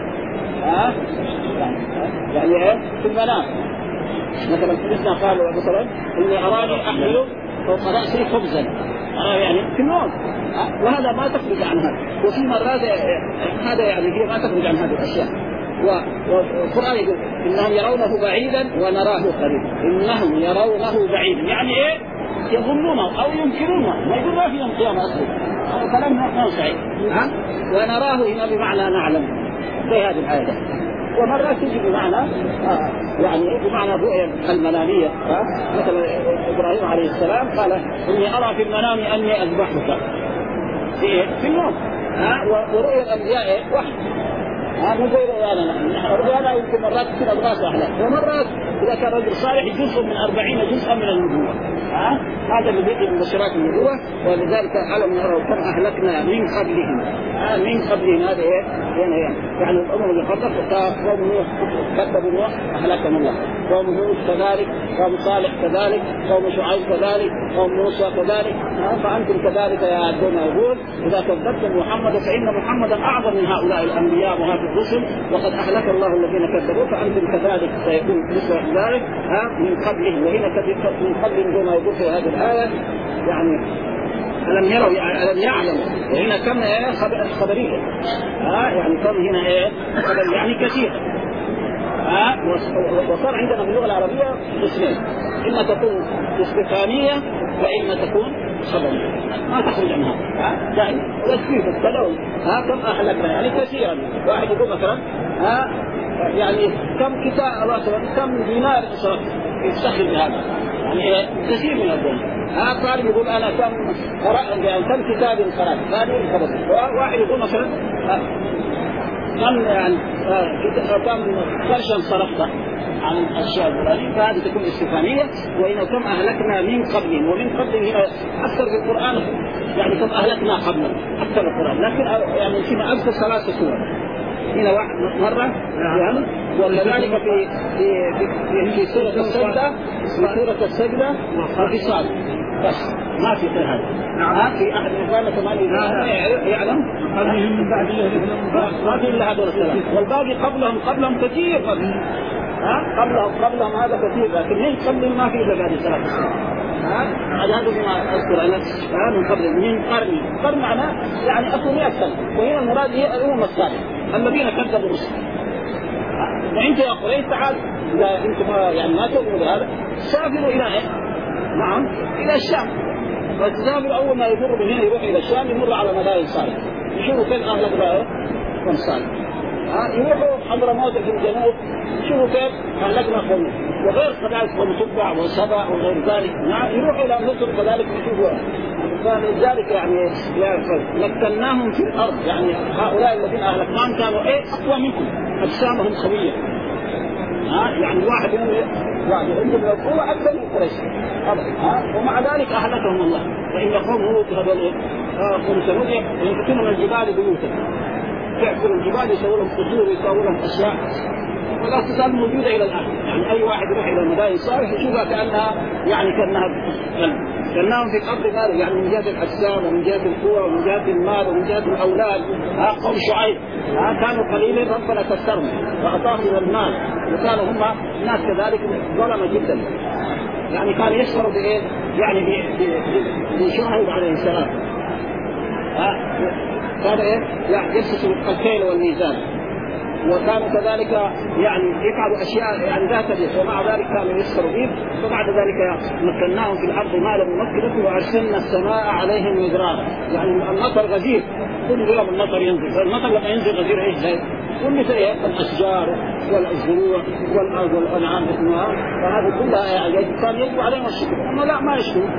يعني في المنام مثلا مثلنا قالوا مثلا إني أراني أحمل فوق رأسي خبزا يعني في النوم وهذا ما تخرج عن هذا. وفي مرات هذا يعني هي ما تخرج عن هذه الأشياء. والقرآن يقول إنهم يرونه بعيدا ونراه قريبا. إنهم يرونه بعيدا يعني إيه يظنونه أو ينكرونه ما يقول ما في يوم القيامة أصلا هذا كلام ما صحيح ونراه هنا بمعنى نعلم في هذه الآية. ومرات تجي بمعنى يعني بمعنى الرؤية المنامية مثلا إبراهيم عليه السلام قال إني أرى في المنام أني أذبحك في النوم ورؤية الأنبياء وحي مو زي رؤيانا رؤيانا يمكن مرات تصير أضغاث أحلام ومرات إذا كان رجل صالح جزء من 40 جزءا من النبوة هذا اللي بيجي من بشرات النبوة. ولذلك ألم يروا كم أهلكنا من قبلهم من قبلهم هذا يعني الأمم اللي قبل قوم نوح كذبوا نوح أهلكهم الله قوم هود كذلك قوم صالح كذلك قوم شعيب كذلك قوم موسى كذلك فأنتم كذلك يا عبدون يقول إذا كذبتم محمد فإن محمدا أعظم من هؤلاء الأنبياء وهذه الرسل وقد أهلك الله الذين كذبوا فأنتم كذلك سيكون مثل ذلك من قبلهم. وهنا من قبلهم ما يقول في هذه الآية يعني ألم يروا يعني ألم يعلموا وهنا كم خبرية يعني كم هنا خبر يعني كثير وصار عندنا في اللغة العربية قسمين إما تكون استفهامية وإما تكون خبرية ما تخرج عنها دائما وكيف التلون كم أهلكنا يعني كثيرا. واحد يقول مثلا يعني كم كتاب مثلا كم دينار يستخدم بهذا يعني كثير من الدنيا طالب يقول أنا كم قرأت يعني كم كتاب قرأت هذه خبرية. واحد يقول مثلا كم يعني كم قرشا صرفت عن الأشياء الفلانية فهذه تكون استفهامية. وإن كم أهلكنا من قبلهم ومن قبلهم هنا أكثر في القرآن يعني كم أهلكنا قبلهم أكثر في القرآن لكن يعني فيما أكثر 3 سور هنا واحد مرة يعني وكذلك في سورة السجدة في سورة السجدة في صاد بس ما في غير هذا في أحد قال كمان يعلم ما في إلا هذول الثلاث والباقي قبلهم كثير قبلهم هذا كثير لكن من قبل ما في إلا هذه الثلاث هذا ما أذكر أنا من قبل من قرن معناه يعني أكثر 100 سنة. وهنا المراد هي الأمم السابقة الذين كذبوا الرسل. وأنت يا قريش تعال إذا أنتم يعني ما تؤمنوا بهذا سافروا إلى نعم إلى الشام وتسافر أول ما يمر من هنا يروح إلى الشام يمر على مدائن صالح يشوفوا كيف أهلك بقى صالح يروحوا حضرموت في الجنوب يشوفوا كيف أهلكنا قوم وغير كذلك قوم تبع وسبع وغير ذلك يروحوا إلى مصر كذلك يشوفوا. فلذلك يعني مكناهم في الأرض يعني هؤلاء الذين أهلكناهم كانوا أقوى منكم أجسامهم قوية يعني واحد عندهم القوة أكثر من قريش ومع ذلك أهلكهم الله. فإن قوم هود هذول قوم ثمود ينحتون من الجبال بيوتا يعبروا الجبال يسووا لهم قصور ويسووا لهم أشياء ولا تزال موجودة إلى الآن. يعني أي واحد يروح إلى المدائن صالح يشوفها كأنها يعني كأنهم في الأرض مال يعني من جهة الأجسام ومن جهة القوة ومن جهة المال ومن جهة الأولاد. قوم شعيب كانوا قليلين ربنا كثرهم وأعطاهم من المال وكانوا هم الناس كذلك ظلمة جدا يعني كانوا يشعروا بإيه يعني بشعيب عليه السلام كان يعني يبسط الكيل والميزان وكانوا كذلك يعني يفعلوا اشياء يعني ذات اليد، ومع ذلك كانوا يسخروا بهم. فبعد ذلك مكناهم في الارض ما لم نمكن وارسلنا السماء عليهم مدرارا، يعني المطر غزير كل يوم المطر ينزل. فالمطر لما ينزل غزير ايش زي كل شيء الاشجار والزروع والارض والانعام والنار، فهذه كلها كان يجب عليهم الشكر. اما لا ما يشكروا.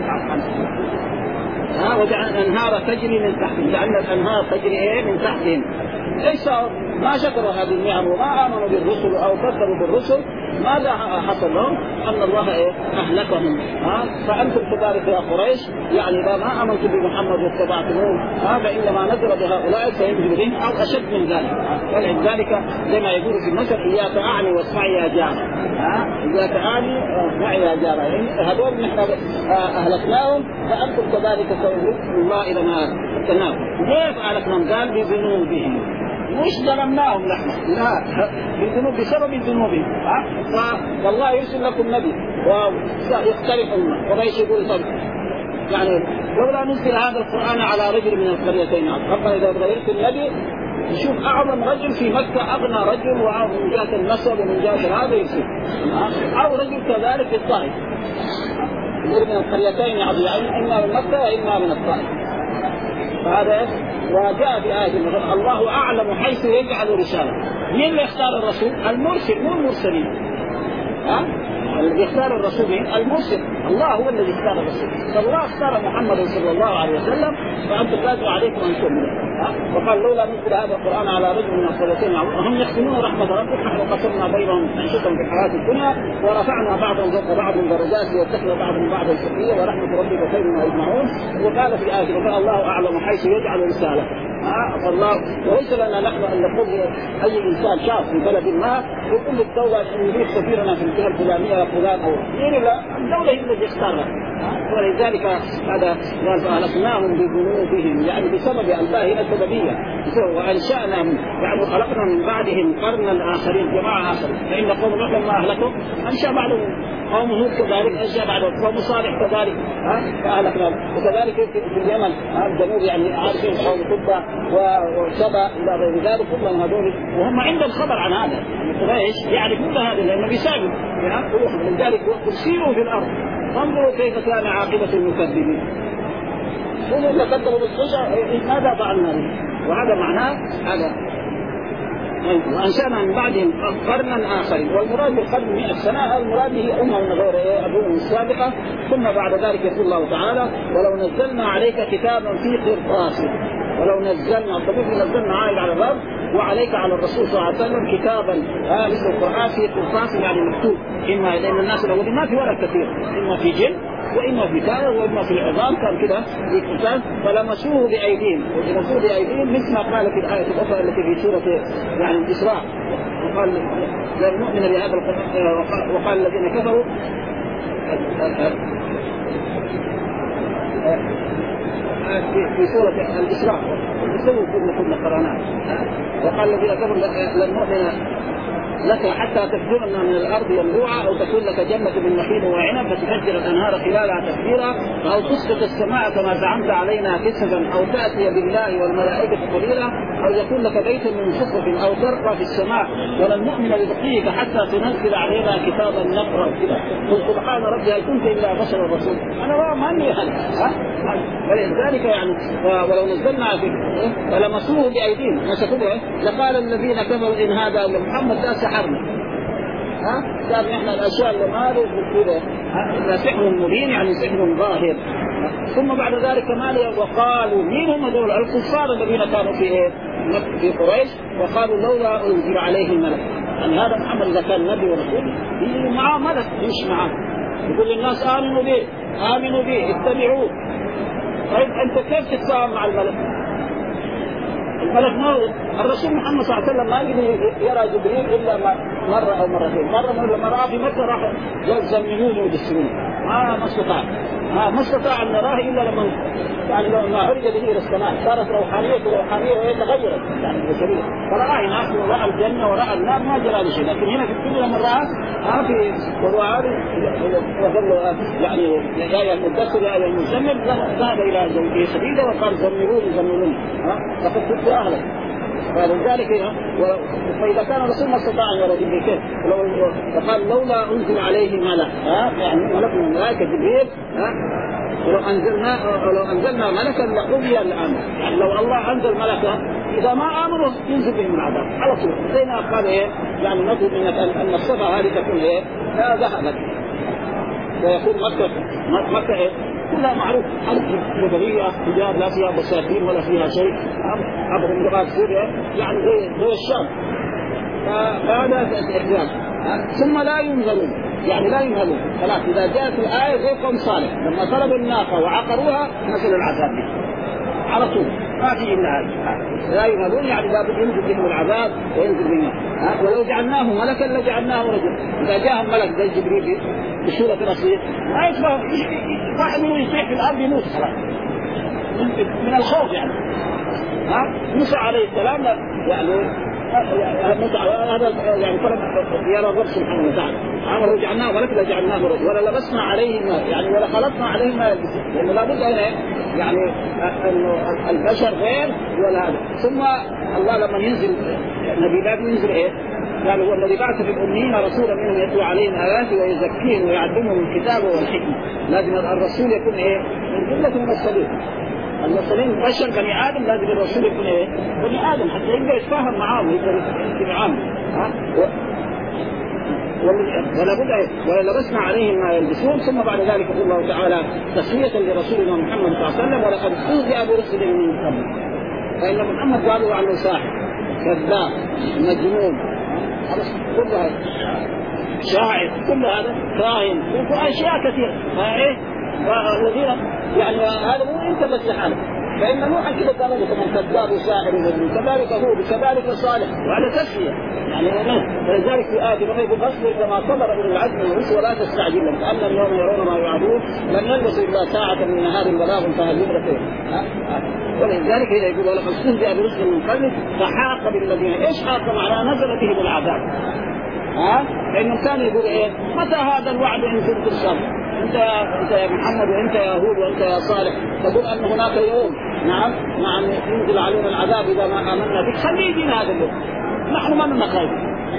وجعل الانهار تجري من تحتهم، لان الانهار تجري من تحتهم. ليس ما شكروا هذه النعم وما امنوا بالرسل او كذبوا بالرسل، ماذا حصل لهم؟ ان الله اهلكهم. فانتم كذلك يا قريش، يعني اذا ما امنتم بمحمد واتبعتموه هذا انما نزل بهؤلاء سينزل بهم او اشد من ذلك. ولذلك زي ما يقول في المثل اياك اعني واسمعي يا جار. اياك اعني واسمعي يا جار، يعني هذول نحن اهلكناهم فانتم كذلك سيهلككم الله اذا ما تنام. كيف اهلكناهم؟ قال بذنوبهم، مش ظلمناهم نحن، لا، بالذنوب بسبب ذنوبهم. والله يرسل لكم نبي ويختلف الناس وليس يقول طب يعني لولا نزل هذا القرآن على رجل من القريتين. ربنا إذا غيرت النبي نشوف أعظم رجل في مكة، أغنى رجل ومن جهة النسب ومن جهة هذا يصير، أو رجل كذلك في الطائف من القريتين، يعني إما من مكة وإما من الطائف. فهذا وجاء في آية مثلا الله أعلم حيث يجعل رسالة. مين اللي يختار الرسول؟ المرسل، مو المرسلين. اللي يختار الرسول مين؟ المرسل. الله هو الذي اختار الرسول. فالله اختار محمد صلى الله عليه وسلم، فأنتم لازم عليكم أن تؤمنوا. وقال لولا نزل هذا القرآن على رجل من القريتين وهم يحسنون رحمة ربك نحن قسمنا بينهم معيشتهم في الحياة الدنيا ورفعنا بعضهم فوق بعض درجات ليتخذ بعضهم بعضا سخريا ورحمة ربك خير ما يجمعون. وقال في الآية وقال الله أعلم حيث يجعل رسالة. فالله وليس لنا نحن أن نقول أي إنسان شاب في بلد ما يقول للدولة أن يريد سفيرنا في الجهة الفلانية يا فلان أو غير، لا، الدولة هي التي اختارها. ولذلك هذا قال فأهلكناهم بذنوبهم، يعني بسبب الله هنا السببية. وأنشأنا يعني خلقنا من بعدهم قرنا آخرين، جماعة آخرين. فإن قوم نوح لما أهلكوا أنشأ بعدهم قوم هود كذلك، أنشأ بعدهم قوم صالح كذلك فأهلكناهم. وكذلك في اليمن الجنوب يعني عارفين قوم تبع وسبا إلى غير ذلك كلهم هذول، وهم عندهم خبر عن هذا. قريش يعرفون هذا لأنه بيساعدوا. لذلك سيروا في الأرض انظروا كيف كان عاقبة المكذبين. كلوا اللي كذبوا بالحجة ماذا فعلنا به؟ وهذا معناه هذا. وأنشأنا من بعدهم قرنا آخرين، والمراد بالقرن 100 سنة، المراد هي أمة من غير أبوهم السابقة. ثم بعد ذلك يقول الله تعالى ولو نزلنا عليك كتابا في قرطاس، ولو نزلنا الطبيب نزلنا عائد على الرب وعليك على الرسول صلى الله عليه وسلم كتابا مثل القرآن في قرطاس يعني مكتوب. إما لأن الناس الأولين ما في ورق كثير، إما في جلد وإما في كتاب وإما في العظام كان كده في كتاب، فلمسوه بأيديهم، ولمسوه بأيديهم مثل ما قال في الآية الأخرى التي في سورة يعني الإسراء وقال لن نؤمن بهذا القرآن وقال الذين كفروا في سورة الإسراء كنا قرأناه وقال الذين كفروا لن نؤمن لك حتى تفجرنا من الأرض ينبوعا أو تكون لك جنة من نخيل وعنب فتفجر الأنهار خلالها تفجيرا أو تسقط السماء كما زعمت علينا كسفا أو تأتي بالله والملائكة قليلا أو يكون لك بيت من صفر أو ترقى في السماء ولن نؤمن لرقيك حتى تنزل علينا كتابا نقرأ كذا. قل سبحان ربي هل كنت إلا بشر الرسول. أنا ما أني ولذلك يعني ولو نزلنا فلمسوه بأيديهم مسكوه لقال الذين كفروا إن هذا إلا محمد لا سحرنا. قال إحنا الأشياء اللي ما كده إلا سحر مبين يعني سحر ظاهر. ثم بعد ذلك مالي وقالوا مين هم دول الكفار الذين كانوا في قريش وقالوا لولا أنزل عليه ملك. يعني هذا محمد إذا كان نبي ورسول يجي معاه ملك مش معاه يقول للناس آمنوا به اتبعوه. طيب أنت كيف تتفاهم مع الملك؟ الملك موت. الرسول محمد صلى الله عليه وسلم ما يقدر يرى جبريل إلا مرة أو مرتين. مرة رأى في مكة راح يزمنونه ويدسرونه ما استطاع أن نراه إلا لما يعني لما عرج به إلى السماء صارت روحانية ويتغيرت يعني البشرية فرأى هناك ورأى الجنة ورأى النار ما جرى له شيء. لكن هنا في الدنيا لما رأى في وهو عارف يعني يا المدثر يا المزمل ذهب إلى زوجه خديجة وقال زملوني فقد كنت أهلك فلذلك فإذا كان رسول ما استطاع أن يرى جبريل كيف؟ فقال لولا أنزل عليه ملك يعني ملك من الملائكة جبريل ولو أنزلنا ملكا لقضي الأمر. يعني لو الله أنزل ملكا إذا ما آمنوا ينزل بهم العذاب على طول. زي ما قال يعني نطلب منك أن الصفة هذه تكون ذهبت ويكون مكة كلها معروف حرب جبلية تجار لا فيها بساتين ولا فيها شيء عبر اللغات سوريا يعني زي الشام. فهذا الإحزاب ثم لا ينزلون يعني لا ينهلون خلاص. إذا جاءت الآية زي قوم صالح لما طلبوا الناقة وعقروها نزل العذاب على طول ما في إلا هذا. لا ينهلون يعني لابد ينزل بهم العذاب وينزل بهم. ولو جعلناه ملكا لجعلناه رجلا. إذا جاء ملك زي جبريل بسورة رصيد ما يشبه واحد منهم يصيح في الأرض يموت خلاص من الخوف يعني. موسى عليه السلام يعني هذا يعني طلب يرى الرب سبحانه وتعالى ولو جعلناه ملكا لجعلناه رجلا ولا لبسنا عليهم يعني ولا خلطنا عليهم ما يلبسون لأنه لابد يعني البشر غير ولا هذا. ثم الله لما ينزل نبي لا ينزل قال هو الذي بعث في الأميين رسولا منهم يتلو عليهم آياته ويزكيهم ويعلمهم الكتاب والحكمة. لازم الرسول يكون من جملة المرسلين. المرسلين بشر بني آدم لازم الرسول يكون بني آدم حتى يقدر يتفاهم معاهم يقدر يتفاهم ولا بد ولا لبسنا عليهم ما يلبسون. ثم بعد ذلك يقول الله تعالى تسوية لرسولنا محمد صلى الله عليه وسلم ولقد أوذي برسل من قبل فإن محمد قالوا عنه ساحر كذاب مجنون كل هذا شاعر كل هذا كاهن وأشياء كثيرة والذين يعني هذا مو انت بس لحالك. فإن نوحا كذا قال لكم كذاب وساحر ومجنون كذلك هود كذلك صالح وعلى تسوية يعني فلذلك في آية يقول فاصبر كما صبر أولو العزم من الرسل ولا تستعجل لهم كأنهم يوم يرون ما يوعدون لم يلبسوا إلا ساعة من نهار بلاغ فهل يدركون. ولذلك إذا يقول ولقد استهزئ برسل من قبلك فحاق بالذين ايش حاق معناه نزل بهم العذاب. لأنه كان يقول متى هذا الوعد إن كنتم صادقين. انت يا محمد وانت يا هود وانت يا صالح تقول ان هناك يوم نعم ينزل علينا العذاب اذا ما امنا بك. خليه يجينا هذا اليوم نحن ما لنا خير.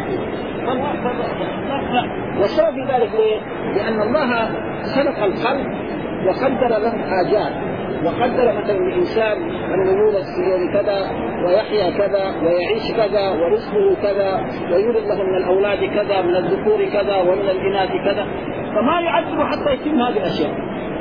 والسبب في ذلك ليه؟ لان الله خلق الخلق وقدر لهم حاجات وقدر مثلا الانسان ان يولد في يوم كذا ويحيا كذا ويعيش كذا ورزقه كذا ويولد له من الاولاد كذا من الذكور كذا ومن الاناث كذا فما يعذب حتى يتم هذه الاشياء.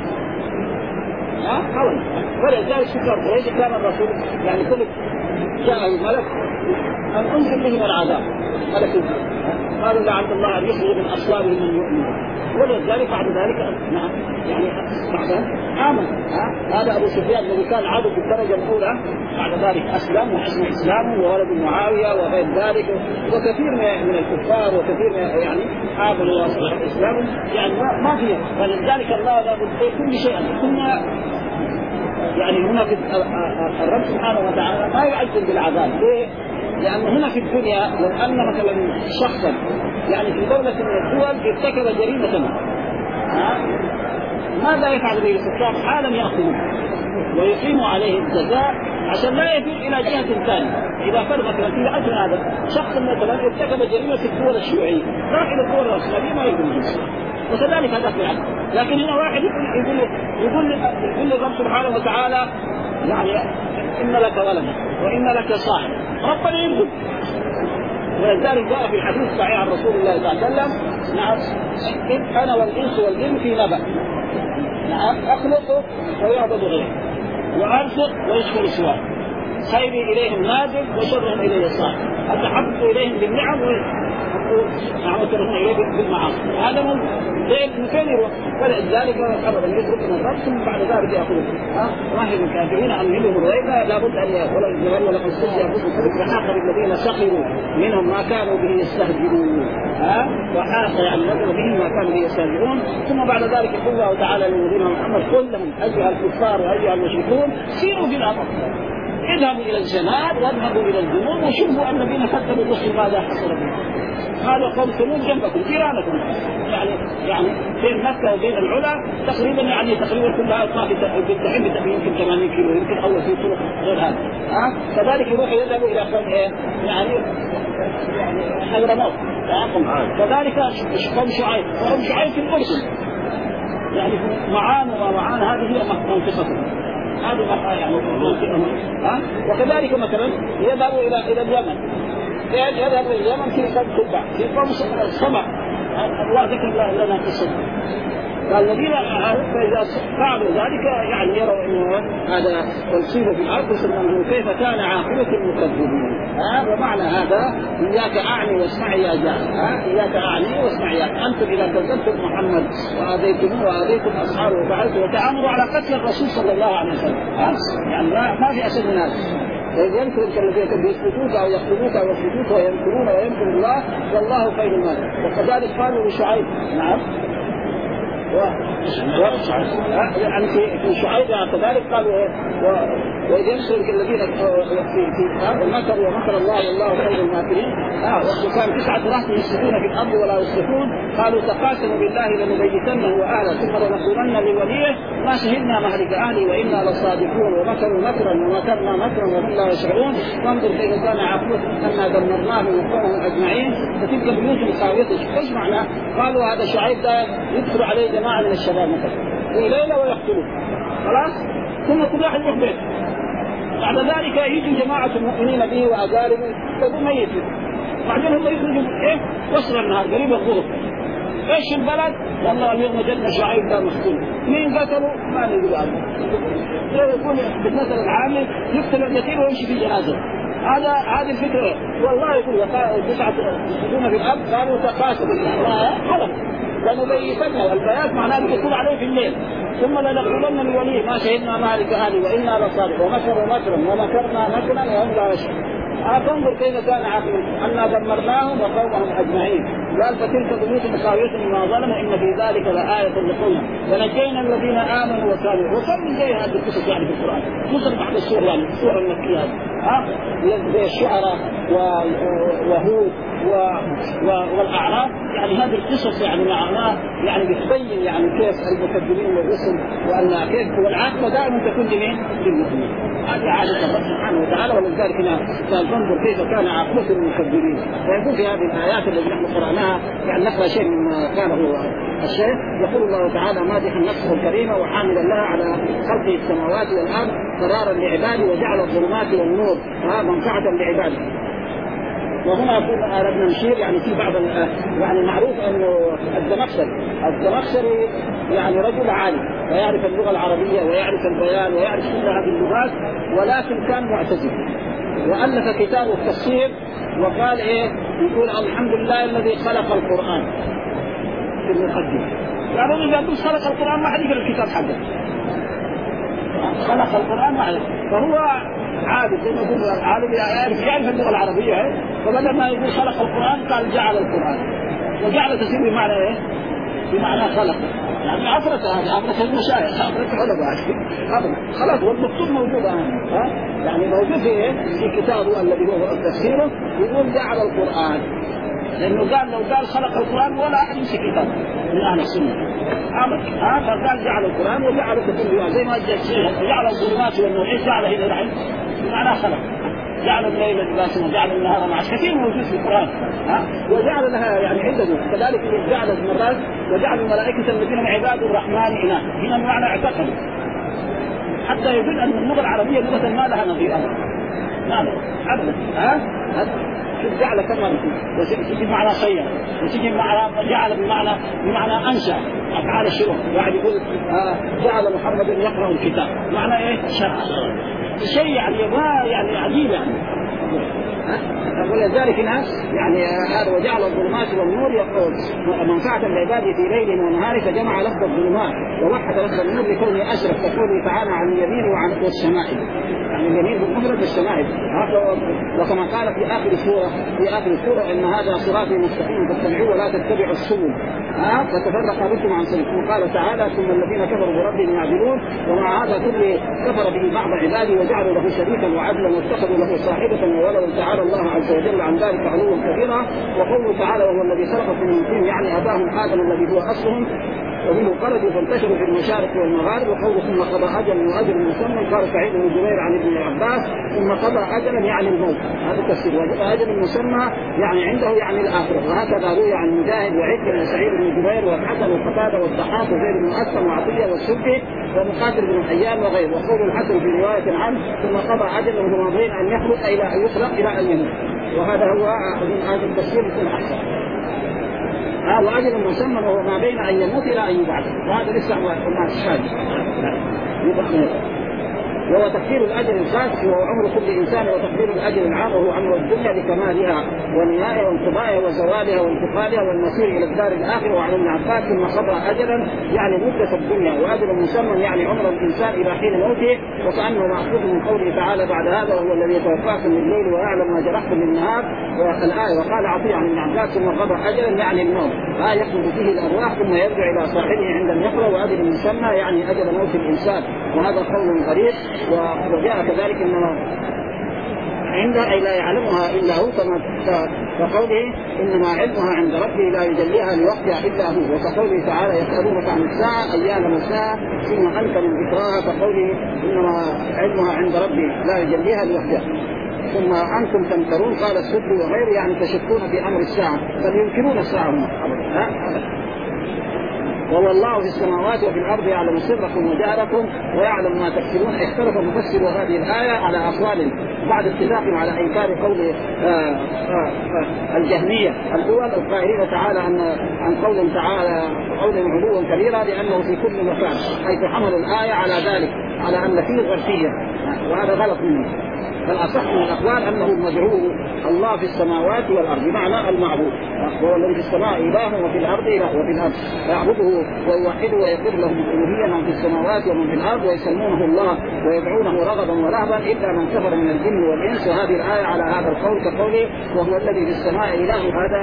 خلاص ولذلك شكر قريش كان الرسول يعني كل جاء الملك ان انزل بهم العذاب ملك قالوا لعل الله ان يخرج من اصلابهم من يؤمن. ولذلك بعد ذلك نعم يعني بعدها آمن. هذا أبو سفيان الذي كان عدو بالدرجة الأولى بعد ذلك أسلم وحسن إسلامه وولد معاوية وغير ذلك وكثير من الكفار وكثير يعني آمنوا وصلحوا إسلامهم يعني ما فيه. فلذلك الله لابد كل شيء ثم يعني هنا في الرب سبحانه وتعالى ما يعجل بالعذاب. ليه؟ لأن هنا في الدنيا لو أن مثلا شخصا يعني في دولة من الدول ارتكب جريمة ماذا يفعل به الحكام؟ حالا يأخذوه ويقيموا عليه الجزاء عشان لا يدور إلى جهة ثانية. إذا فرض مثلا في أجل هذا شخص مثلا ارتكب جريمة في الدول الشيوعية راح إلى الدول الرأسمالية ما يقول جزاء وكذلك هذا في العالم. لكن هنا واحد يقول للرب سبحانه وتعالى يعني إن لك ولدا وإن لك صاحب ربنا يرزق. ولذلك جاء في الحديث الصحيح عن رسول الله صلى الله عليه وسلم نعم أنا والإنس والجن في نبأ نعم أخلق ويعبد غيره وأرزق ويشكر سواه خيري إليهم نادر وشرهم إليه صاحب أتحبت إليهم بالنعم وترهم إليه بالمعاصي. هذا من فين يروح؟ ولذلك أبدا يترك من الرب ثم بعد ذلك يأخذه واحد الكافرين أمهلهم الغيبة لابد أن يأخذ ولقد استهزئ برسل وحاق بالذين سخروا منهم ما كانوا به يستهزئون. وحاق يعني نزل به ما كانوا به يستهزئون. ثم بعد ذلك يقول الله تعالى لنبينا محمد قل لهم أيها الكفار وأيها المشركون سيروا في الأرض اذهبوا الى الجنات واذهبوا الى الجنوب وشوفوا الذين كذبوا الرسل ماذا حصل بهم. هذا قوم ثمود جنبكم جيرانكم، يعني بين مكه وبين العلا تقريبا تقريبا كلها طائفه تحب يمكن 80 كيلو يمكن اول في طرق غير هذا. كذلك يروحوا يذهبوا الى قوم يعني حضرموت. كذلك قوم شعيب، قوم شعيب في الاردن يعني معان ومعان هذه هي منطقتهم هذه يعني وكذلك مثلا يذهبوا الى اليمن، يذهب الى اليمن في قوم تبع في قوم سمع الله ذكر لنا في الصدق. فالذين فاذا فعلوا ذلك يروا انه هذا تنصيب في الارض يسمونه كيف كان عاقبه المكذبين. ومعنى هذا اياك اعني واسمع يا جاهل، اياك اعني واسمع يا انتم اذا كذبتم محمد واذيتموه واذيتم اصحابه وفعلتم وتعاملوا على قتل الرسول صلى الله عليه وسلم، ما في اشد من هذا. وإذ يمكرك الذين يثبتوك أو يقتلوك أو يخرجوك ويمكرون ويمكر الله والله خير الماكرين. وكذلك قالوا لشعيب نعم يعني في شعيب كذلك قالوا وإذ يمكرك الذين مكروا ومكر الله والله خير الماكرين. وكان 9 رهط يفسدون في الأرض ولا يصلحون قالوا تقاسموا بالله لنبيتنه وأهله ثم لنقولن لوليه ما شهدنا مهلك أهلي وإنا لصادقون ومكروا مكرا ومكرنا مكرا وهم لا يشعرون فانظر كيف كان عاقبة أنا دمرناهم وقومهم أجمعين فتلك بيوت خاوية. ايش معنى؟ قالوا هذا شعيب ده يدخل عليه جماعة من الشباب مثلا في ليلة ويقتلوه خلاص ثم كل واحد يروح بيته. بعد ذلك يجي جماعة المؤمنين به وأقاربه يقول ميت بعدين هم يخرجوا وصل النهار قريب الظهر. ايش البلد؟ والله اليوم وجدنا شعيب ده مقتول. مين قتله؟ ما نقول عنه. يقول بالمثل العامي يقتل اليتيم ويمشي في جنازه. هذه الفكره والله يقول 9 يسجدون في الارض قالوا تقاسموا بالله خلص لنبيتنه والبيات معناه يقول عليه في الليل ثم لنقولن لوليه ما شهدنا مهلك اهلي وانا لصادقون ومكروا مكرا ومكرنا مكرا وهم لا يشعرون. فانظر كيف كان عاقبة أنا دمرناهم وقومهم أجمعين. قال فتلك بيوت خاوية بما ظلموا إن في ذلك لآية لقوم ونجينا الذين آمنوا وكانوا وكم زي هذه القصص في القرآن خصوصا بعد السور السور المكية زي الشعراء وهود والأعراف هذه القصص معناه بتبين كيف المكذبين والرسل وأن كيف والعاقبة دائما تكون لمين؟ للمؤمنين. هذه عادة الله سبحانه وتعالى ولذلك هنا فانظر كيف كان عاقبة المكذبين. ويقول في هذه الآيات التي نحن قرأناها نقرأ شيء مما قاله الشيخ. يقول الله تعالى مادحا نفسه الكريمة وحاملا لها على خلق السماوات والأرض قرارا لعباده وجعل الظلمات والنور منفعة لعباده. وهنا أردنا نشير في بعض معروف أنه الزمخشري رجل عالم ويعرف اللغة العربية ويعرف البيان ويعرف كل هذه اللغات ولكن كان معتزل وألف كتاب التفسير وقال يقول الحمد لله الذي خلق القرآن في المقدمة. إذا قلت خلق القرآن ما حد يقرأ الكتاب حقه خلق القرآن ما حد. فهو عادي زي ما يقول عالم يعرف اللغة العربية فبدل ما يقول خلق القرآن قال جعل القرآن وجعل تفسير بمعنى بمعنى خلق عفرة عفرة المشايخ عفرة علماء خلاص والمكتوب موجود موجود في كتابه الذي هو تفسيره يقول جعل القرآن لأنه قال لو قال خلق القرآن ولا أحد يمسك كتابه من أهل السنة فقال جعل القرآن وجعل كتبه زي ما جعل الظلمات والنور جعل هنا العلم بمعنى خلق جعل الليل لباسا وجعل النهار معاشا كثير موجود في القرآن وجعل لها عدة كذلك جعل المرات وجعل الملائكة الذين عباد الرحمن إناث هنا معنى اعتقد حتى يدل أن اللغة العربية لغة ما لها نظير أبدا جعل كما وتجي بمعنى خير وتجي بمعنى جعل بمعنى أنشأ أفعال الشروع. واحد يقول جعل محمد يقرأ الكتاب معنى شيء ما عجيب ولذلك ناس يعني هذا وجعل الظلمات والنور يقول منفعة العباد في ليل ونهار، فجمع لفظ الظلمات ووحد لفظ النور لكونه أشرف كقوله تعالى عن اليمين وعن الشمائل، يعني اليمين بالمفرد والشمائل. وكما قال في آخر السورة إن هذا صراطي مستقيم فاتبعوه ولا تتبعوا السبل فتفرق بكم عن سبيل. وقال تعالى ثم الذين كفروا بربهم يعدلون. ومع هذا كله كفر به بعض عباده وجعلوا له شريكا وعدلا واتخذوا له صاحبة وولدا، تعالى الله عز وجل عن ذلك علوا كبيرا. وقوله تعالى وهو الذي خلقكم من طين، يعني أباهم آدم الذي هو أصلهم ومنه خرجوا فانتشروا في المشارق والمغارب. وقوله ثم قضى أجل وأجل مسمى، قال سعيد بن جبير عن ابن عباس ثم قضى أجلا يعني الموت، هذا التفسير. وأجل مسمى يعني عنده يعني الآخرة. وهكذا روي عن مجاهد وعكرمة وسعيد بن جبير والحسن والقتادة والضحاك وزيد بن أسلم وعطية والسدي ومقاتل بن حيان وغيره. وقول الحسن في رواية عنه ثم قضى أجلا وهو ما بين أن يخلق إلى أن يخلق إلى أن يموت. وهذا هو هذا التفسير يكون أحسن. وأجل مسمى وهو ما بين أن يموت إلى أن يبعث، وهذا لسه ما الشاهد. وهو تقدير الأجل الخاص وهو عمر كل إنسان، وتقدير الأجل العام وهو عمر الدنيا لكمالها ونهاية وانقضائها وزوالها وانتقالها والمسير إلى الدار الآخرة. وعن ابن عباس ثم قضى أجلا يعني مدة الدنيا، وأجل مسمى يعني عمر الإنسان إلى حين موته، وكأنه مأخوذ من قوله تعالى بعد هذا وهو الذي يتوفاكم بالليل ويعلم ما جرحتم بالنهار. والآية وقال عطية عن ابن عباس ثم قضى أجلا يعني الموت يخرج فيه الأرواح ثم يرجع إلى صاحبه عند اليقظة. وأجل مسمى يعني أجل موت الإنسان، وهذا قول غريب. وجاء كذلك انما عندها اي لا يعلمها الا هو، كما كقوله انما علمها عند ربه لا يجليها لوقتها الا هو. وكقوله تعالى يسالونك عن الساعه ايان مرساها ثم انت من ذكراها، كقوله انما علمها عند ربي لا يجليها لوقتها. ثم انتم تمترون قال السدي وغيره يعني تشكون في امر الساعه، بل ينكرون الساعه هم وهو الله في السماوات وفي الأرض يعلم سركم وجهركم ويعلم ما تكسبون. اختلف مفسر هذه الآية على أقوال بعد اتفاق على إنكار قول الجهمية الأول القائلين تعالى عن قول تعالى قول علوا كبيرا لأنه في كل مكان، حيث حملوا الآية على ذلك على أن فيه ظرفية، وهذا غلط منه. فالأصح من الأقوال أنه المدعو الله في السماوات والأرض بمعنى المعبود، وهو الذي في السماء إله وفي الأرض إله، وفي الأرض فيعبده ويوحده ويقر له بالألوهية من في السماوات ومن في الأرض ويسمونه الله ويدعونه رغبا ورهبا إلا من كفر من الجن والإنس. وهذه الآية على هذا القول كقوله وهو الذي في السماء إله، هذا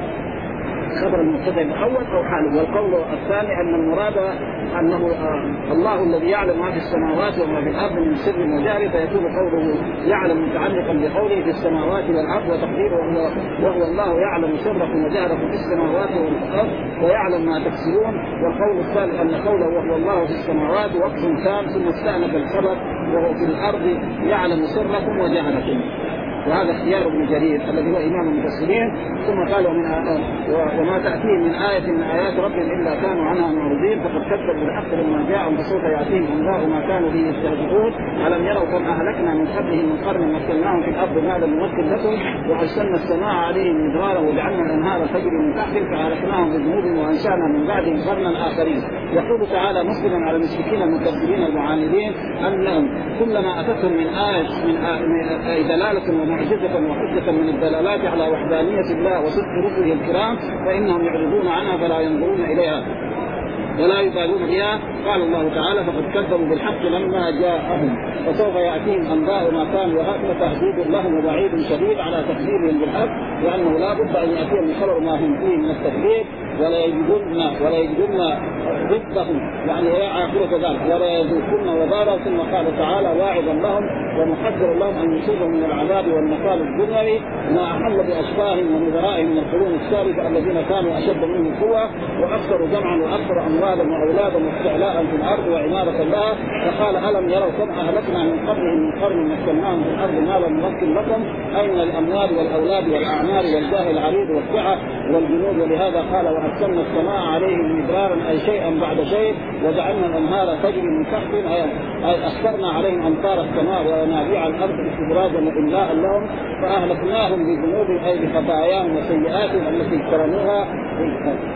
خبر المبتدأ الأول أو حاله. والقول الثاني أن المراد أنه الله الذي يعلم ما في السماوات وما في الأرض من سر وجهر، فيكون قوله يعلم متعلقا بقوله في السماوات والأرض، وتقديره وهو الله يعلم سركم وجهركم في السماوات والأرض ويعلم ما تكسبون. والقول الثالث أن قوله وهو الله في السماوات وقف تام ثم استأنف الخبر وهو في الأرض يعلم سركم وجهركم. وهذا اختيار ابن جرير الذي هو إمام المفسرين. ثم قال وما تأتيهم من آية من آيات ربهم إلا كانوا عنها معرضين، فقد كذبوا بالحق لما جاءهم فسوف يأتيهم أنباء ما كانوا به يستهزئون. ألم يروا كم أهلكنا من قبلهم من قرن مكناهم في الأرض ما لم نمكن لكم وأرسلنا السماء عليهم مدرارا وجعلنا الأنهار تجري من تحتهم فأهلكناهم بذنوبهم وأنشأنا من بعدهم قرنا آخرين. يقول تعالى مسلما على المشركين المكذبين المعاندين أنهم كلما أتتهم من آية من دلالة ومعجزة وحجة من الدلالات على وحدانية الله وصدق رسله الكرام فإنهم يعرضون عنها فلا ينظرون إليها ولا يبالون بها. قال الله تعالى فقد كذبوا بالحق لما جاءهم فسوف يأتيهم أنباء ما كانوا وهذا تهديد لهم ووعيد شديد على تكذيبهم بالحق، لأنه لا بد أن يأتيهم خبر ما هم فيه من التكذيب ولا يجدون ضدهم يعني هي آخرة ذلك ولا يذوقون وبالا. ثم قال تعالى واعظا لهم ومحذرا لهم أن يصيبهم من العذاب والنكال الدنيوي ما أحل بأشباههم ونذرائهم من القرون السابقة الذين كانوا أشد منهم قوة وأكثر جمعا وأكثر أموالا وأولادا واستعلاء في الأرض وعمارة لها. فقال ألم يروا كم أهلكنا من قبلهم من قرن مكناهم في الأرض ما لم نمكن لكم أي من الأموال والأولاد والأعمال والجاه العريض والسعة والجنود. ولهذا قال وأرسلنا السماء عليهم مدرارا أي شيئا بعد شيء وجعلنا الأنهار تجري من تحتهم أي أسرنا عليهم أمطار السماء وينابيع الأرض استدراجا وإملاء لهم فأهلكناهم بذنوب أي بخطاياهم وسيئاتهم التي اقترنوها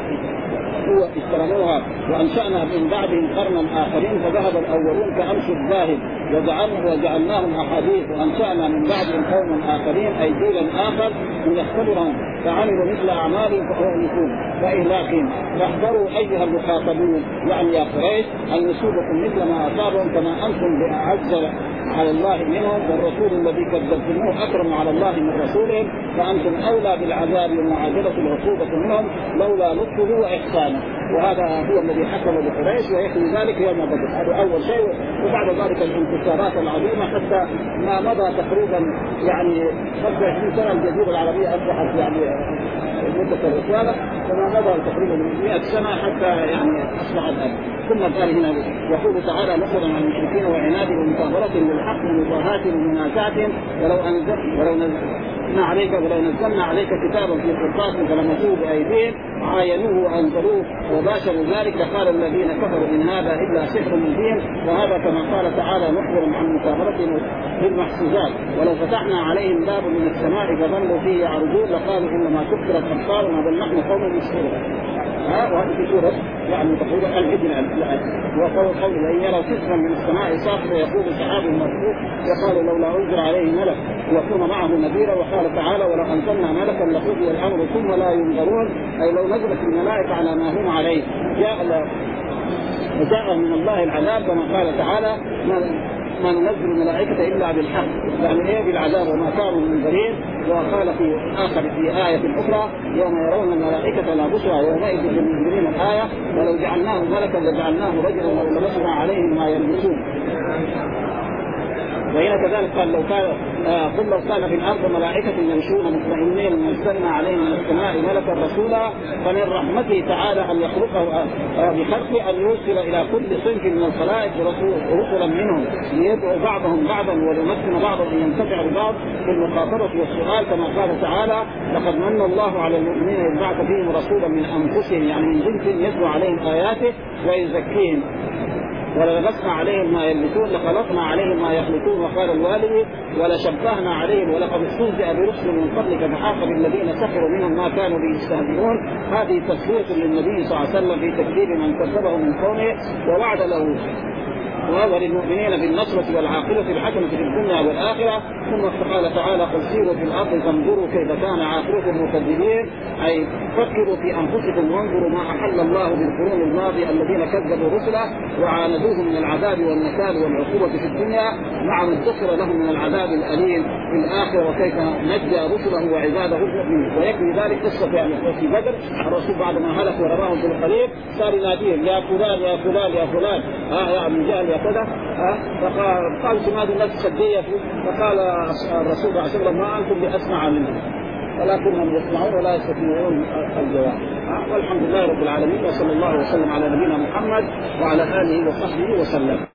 اجترموها وأنشأنا من بعدهم قرنا آخرين فذهب الأولون كأمس الذاهب وجعلناهم أحاديث وأنشأنا من بعدهم قوما آخرين أي جيلا آخر لنختبرهم فعملوا مثل أعمالهم فأهلكون فإهلاكهم فاحذروا أيها المخاطبون يعني يا قريش أن يصيبكم مثل ما أصابهم كما أنتم بأعز على الله منهم والرسول الذي كذبتموه أكرم على الله من رسولهم فأنتم أولى بالعذاب ومعادلة العقوبة منهم لولا لطفه وإحسانه. وهذا هو الذي حصل لقريش ويحمي ذلك يوم بدر. هذا أول شيء. وبعد ذلك الانتصارات العظيمة حتى ما مضى تقريبا يعني 25 سنة الجزيرة العربية أصبحت يعني مدة الرسالة فما مضى تقريبا 100 سنة حتى يعني أصبح الآن. ثم قال هنا يقول تعالى نصرا عن المشركين وعنادهم ومكابرتهم بالحق ومضاهاتهم ومنازعتهم ولو نزلنا عليك كتابا في قرطاس فلمسوه بأيديهم عاينوه وأنزلوه وباشروا ذلك قال الذين كفروا إن هذا إلا سحر مبين. وهذا كما قال تعالى نخبر عن مكابرتهم بالمحسوسات ولو فتحنا عليهم باب من السماء فظلوا فيه يعرجون لقالوا إنما كثرت أبصارنا بل نحن قوم مسحورون. وهذه في سورة يعني تقريبا الهجرة وقول أن يروا كسرا من السماء ساقط ويقول سحاب مرفوع يقال لولا أنزل عليه ملك ويكون معه نذيرا. وقال تعالى ولو أنزلنا ملكا لقضي الأمر ثم لا ينظرون أي لو نزلت الملائكة على ما هم عليه جاء من الله العذاب كما قال تعالى ما ننزل الملائكة إلا بالحق يعني إيه بالعذاب وما كانوا منذرين. وقال في آية أخرى يوم يرون الملائكة لا بشرى يومئذ للمجرمين الآية ولو جعلناه ملكا لجعلناه رجلا ولبسنا عليهم ما يلبسون. وهنا كذلك قال لو كان في الأرض ملائكة يمشون مطمئنين نزلنا عليهم من السماء ملكا رسولا فمن رحمته تعالى أن يخلقه بخلقه أن يرسل إلى كل صنف من الخلائق رسلا منهم ليدعو بعضهم بعضا وليمكن بعضهم أن ينتفع ببعض في المخاطبة والسؤال كما قال تعالى لقد من الله على المؤمنين إذ بعث فيهم رسولا من أنفسهم يعني من جنس يتلو عليهم آياته ويزكيهم وللبسنا عليهم ما يلبسون لخلقنا عليهم ما يخلقون. وقال الوالي ولشبهنا عليهم ولقد استهزئ برسل من قبلك فحاق بالذين سخروا منهم ما كانوا به يستهزئون. هذه تسلية للنبي صلى الله عليه وسلم في تكذيب من كذبه من قومه ووعد له وللمؤمنين بالنصرة والعاقبة الحسنة في الدنيا والآخرة. ثم قال تعالى قل سيروا في الأرض فانظروا كيف كان عاقبة المكذبين أي فكروا في أنفسكم وانظروا ما أحل الله بالقرون الماضية الذين كذبوا رسله وعاندوه من العذاب والنكال والعقوبة في الدنيا مع ما ادخر لهم من العذاب الأليم في الآخرة وكيف نجى رسله وعباده المؤمنين. ويكفي ذلك قصة يعني في بدر الرسول بعد ما هلك ورماهم في الخليل صار يناديهم يا فلان يا فلان يا فلان يا ابن جهل يا كذا فقال هذه النفس سدية. فقال الرسول صلى الله عليه وسلم ما أنتم بأسمع منهم ولكنهم يسمعون ولا يستطيعون الجواب. والحمد لله رب العالمين وصلى الله وسلم على نبينا محمد وعلى آله وصحبه وسلم.